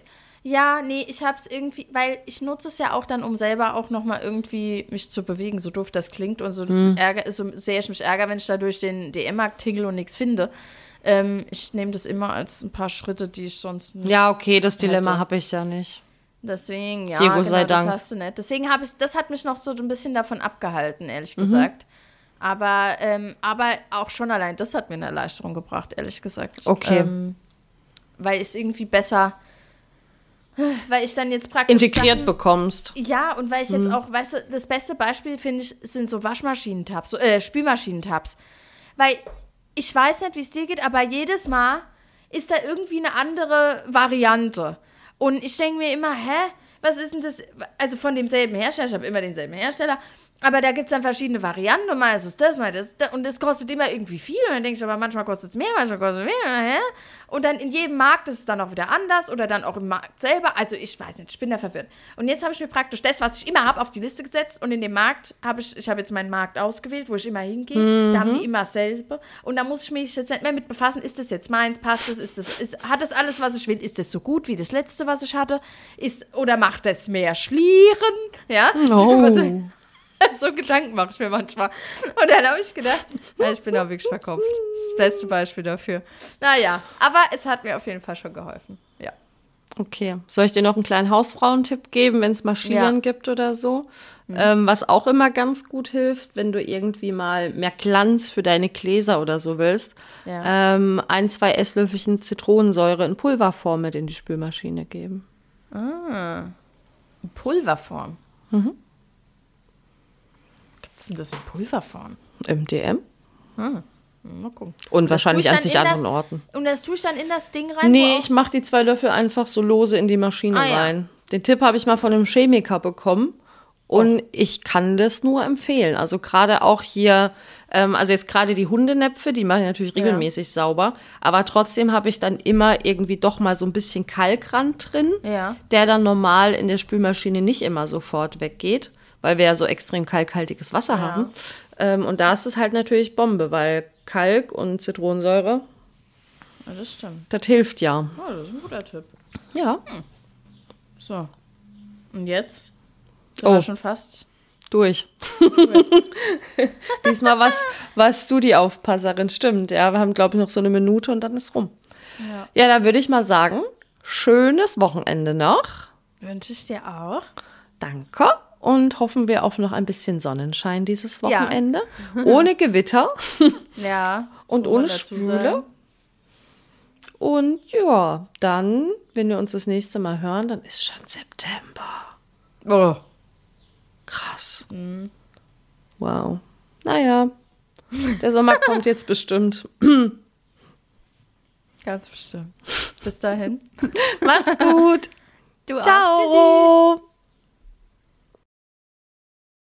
Ja, nee, ich hab's irgendwie, weil ich nutze es ja auch dann, um selber auch nochmal irgendwie mich zu bewegen, so doof das klingt und so, hm. ärger, so sehr ich mich ärgere, wenn ich da durch den D M-Markt tingle und nichts finde. Ähm, ich nehme das immer als ein paar Schritte, die ich sonst nicht Ja, okay, das Dilemma habe ich ja nicht. Deswegen, ja, Diego genau, sei Dank. das hast du nicht. Deswegen habe ich, das hat mich noch so ein bisschen davon abgehalten, ehrlich gesagt. Mhm. Aber, ähm, aber auch schon allein das hat mir eine Erleichterung gebracht, ehrlich gesagt. Okay. Ähm, weil ich es irgendwie besser, weil ich dann jetzt praktisch integriert Sachen, bekommst. Ja, und weil ich jetzt auch, weißt du, das beste Beispiel, finde ich, sind so Waschmaschinentabs, so, äh, Spülmaschinentabs. Weil ich weiß nicht, wie es dir geht, aber jedes Mal ist da irgendwie eine andere Variante. Und ich denke mir immer, hä, was ist denn das? Also von demselben Hersteller, ich habe immer denselben Hersteller, aber da gibt es dann verschiedene Varianten. Und mal ist es das, mal das, das. Und es kostet immer irgendwie viel. Und dann denke ich aber, manchmal kostet es mehr, manchmal kostet es mehr. Hä? Und dann in jedem Markt ist es dann auch wieder anders oder dann auch im Markt selber. Also ich weiß nicht, ich bin da verwirrt. Und jetzt habe ich mir praktisch das, was ich immer habe, auf die Liste gesetzt. Und in dem Markt habe ich, ich habe jetzt meinen Markt ausgewählt, wo ich immer hingehe. Mhm. Da haben die immer dasselbe. Und da muss ich mich jetzt nicht mehr mit befassen, ist das jetzt meins, passt das, ist das, ist, hat das alles, was ich will, ist das so gut wie das letzte, was ich hatte? Ist, oder macht das mehr Schlieren? Ja, no. so, so Gedanken mache ich mir manchmal. Und dann habe ich gedacht, ja, ich bin auch wirklich verkopft. Das ist das beste Beispiel dafür. Naja, aber es hat mir auf jeden Fall schon geholfen. Ja. Okay. Soll ich dir noch einen kleinen Hausfrauentipp geben, wenn es mal Schlieren ja. gibt oder so? Mhm. Ähm, was auch immer ganz gut hilft, wenn du irgendwie mal mehr Glanz für deine Gläser oder so willst, ja. ähm, ein, zwei Esslöffelchen Zitronensäure in Pulverform mit in die Spülmaschine geben. Ah, in Pulverform? Mhm. Was ist denn das in Pulverform? Im D M. Hm. Mal gucken. Und, und wahrscheinlich an sich anderen das, Orten. Und das tue ich dann in das Ding rein? Nee, ich mache die zwei Löffel einfach so lose in die Maschine ah, rein. Ja. Den Tipp habe ich mal von einem Chemiker bekommen. Und oh. ich kann das nur empfehlen. Also gerade auch hier, ähm, also jetzt gerade die Hundenäpfe, die mache ich natürlich regelmäßig ja. sauber. Aber trotzdem habe ich dann immer irgendwie doch mal so ein bisschen Kalkrand drin, ja. der dann normal in der Spülmaschine nicht immer sofort weggeht, weil wir ja so extrem kalkhaltiges Wasser ja. haben. Ähm, und da ist es halt natürlich Bombe, weil Kalk und Zitronensäure, ja, das stimmt. Das hilft ja. Oh, das ist ein guter Tipp. Ja. Hm. So. Und jetzt? Sind oh. wir schon fast durch. durch. Diesmal was, warst du die Aufpasserin, stimmt. Ja, wir haben, glaube ich, noch so eine Minute und dann ist rum. Ja, ja dann würde ich mal sagen, schönes Wochenende noch. Wünsche ich dir auch. Danke. Und hoffen wir auf noch ein bisschen Sonnenschein dieses Wochenende. Ja. Ohne Gewitter. Ja. Und ohne Schwüle. Und ja, dann, wenn wir uns das nächste Mal hören, dann ist schon September. Oh. Krass. Mhm. Wow. Naja, der Sommer kommt jetzt bestimmt. Ganz bestimmt. Bis dahin. Mach's gut. Du auch. Ciao. Tschüssi.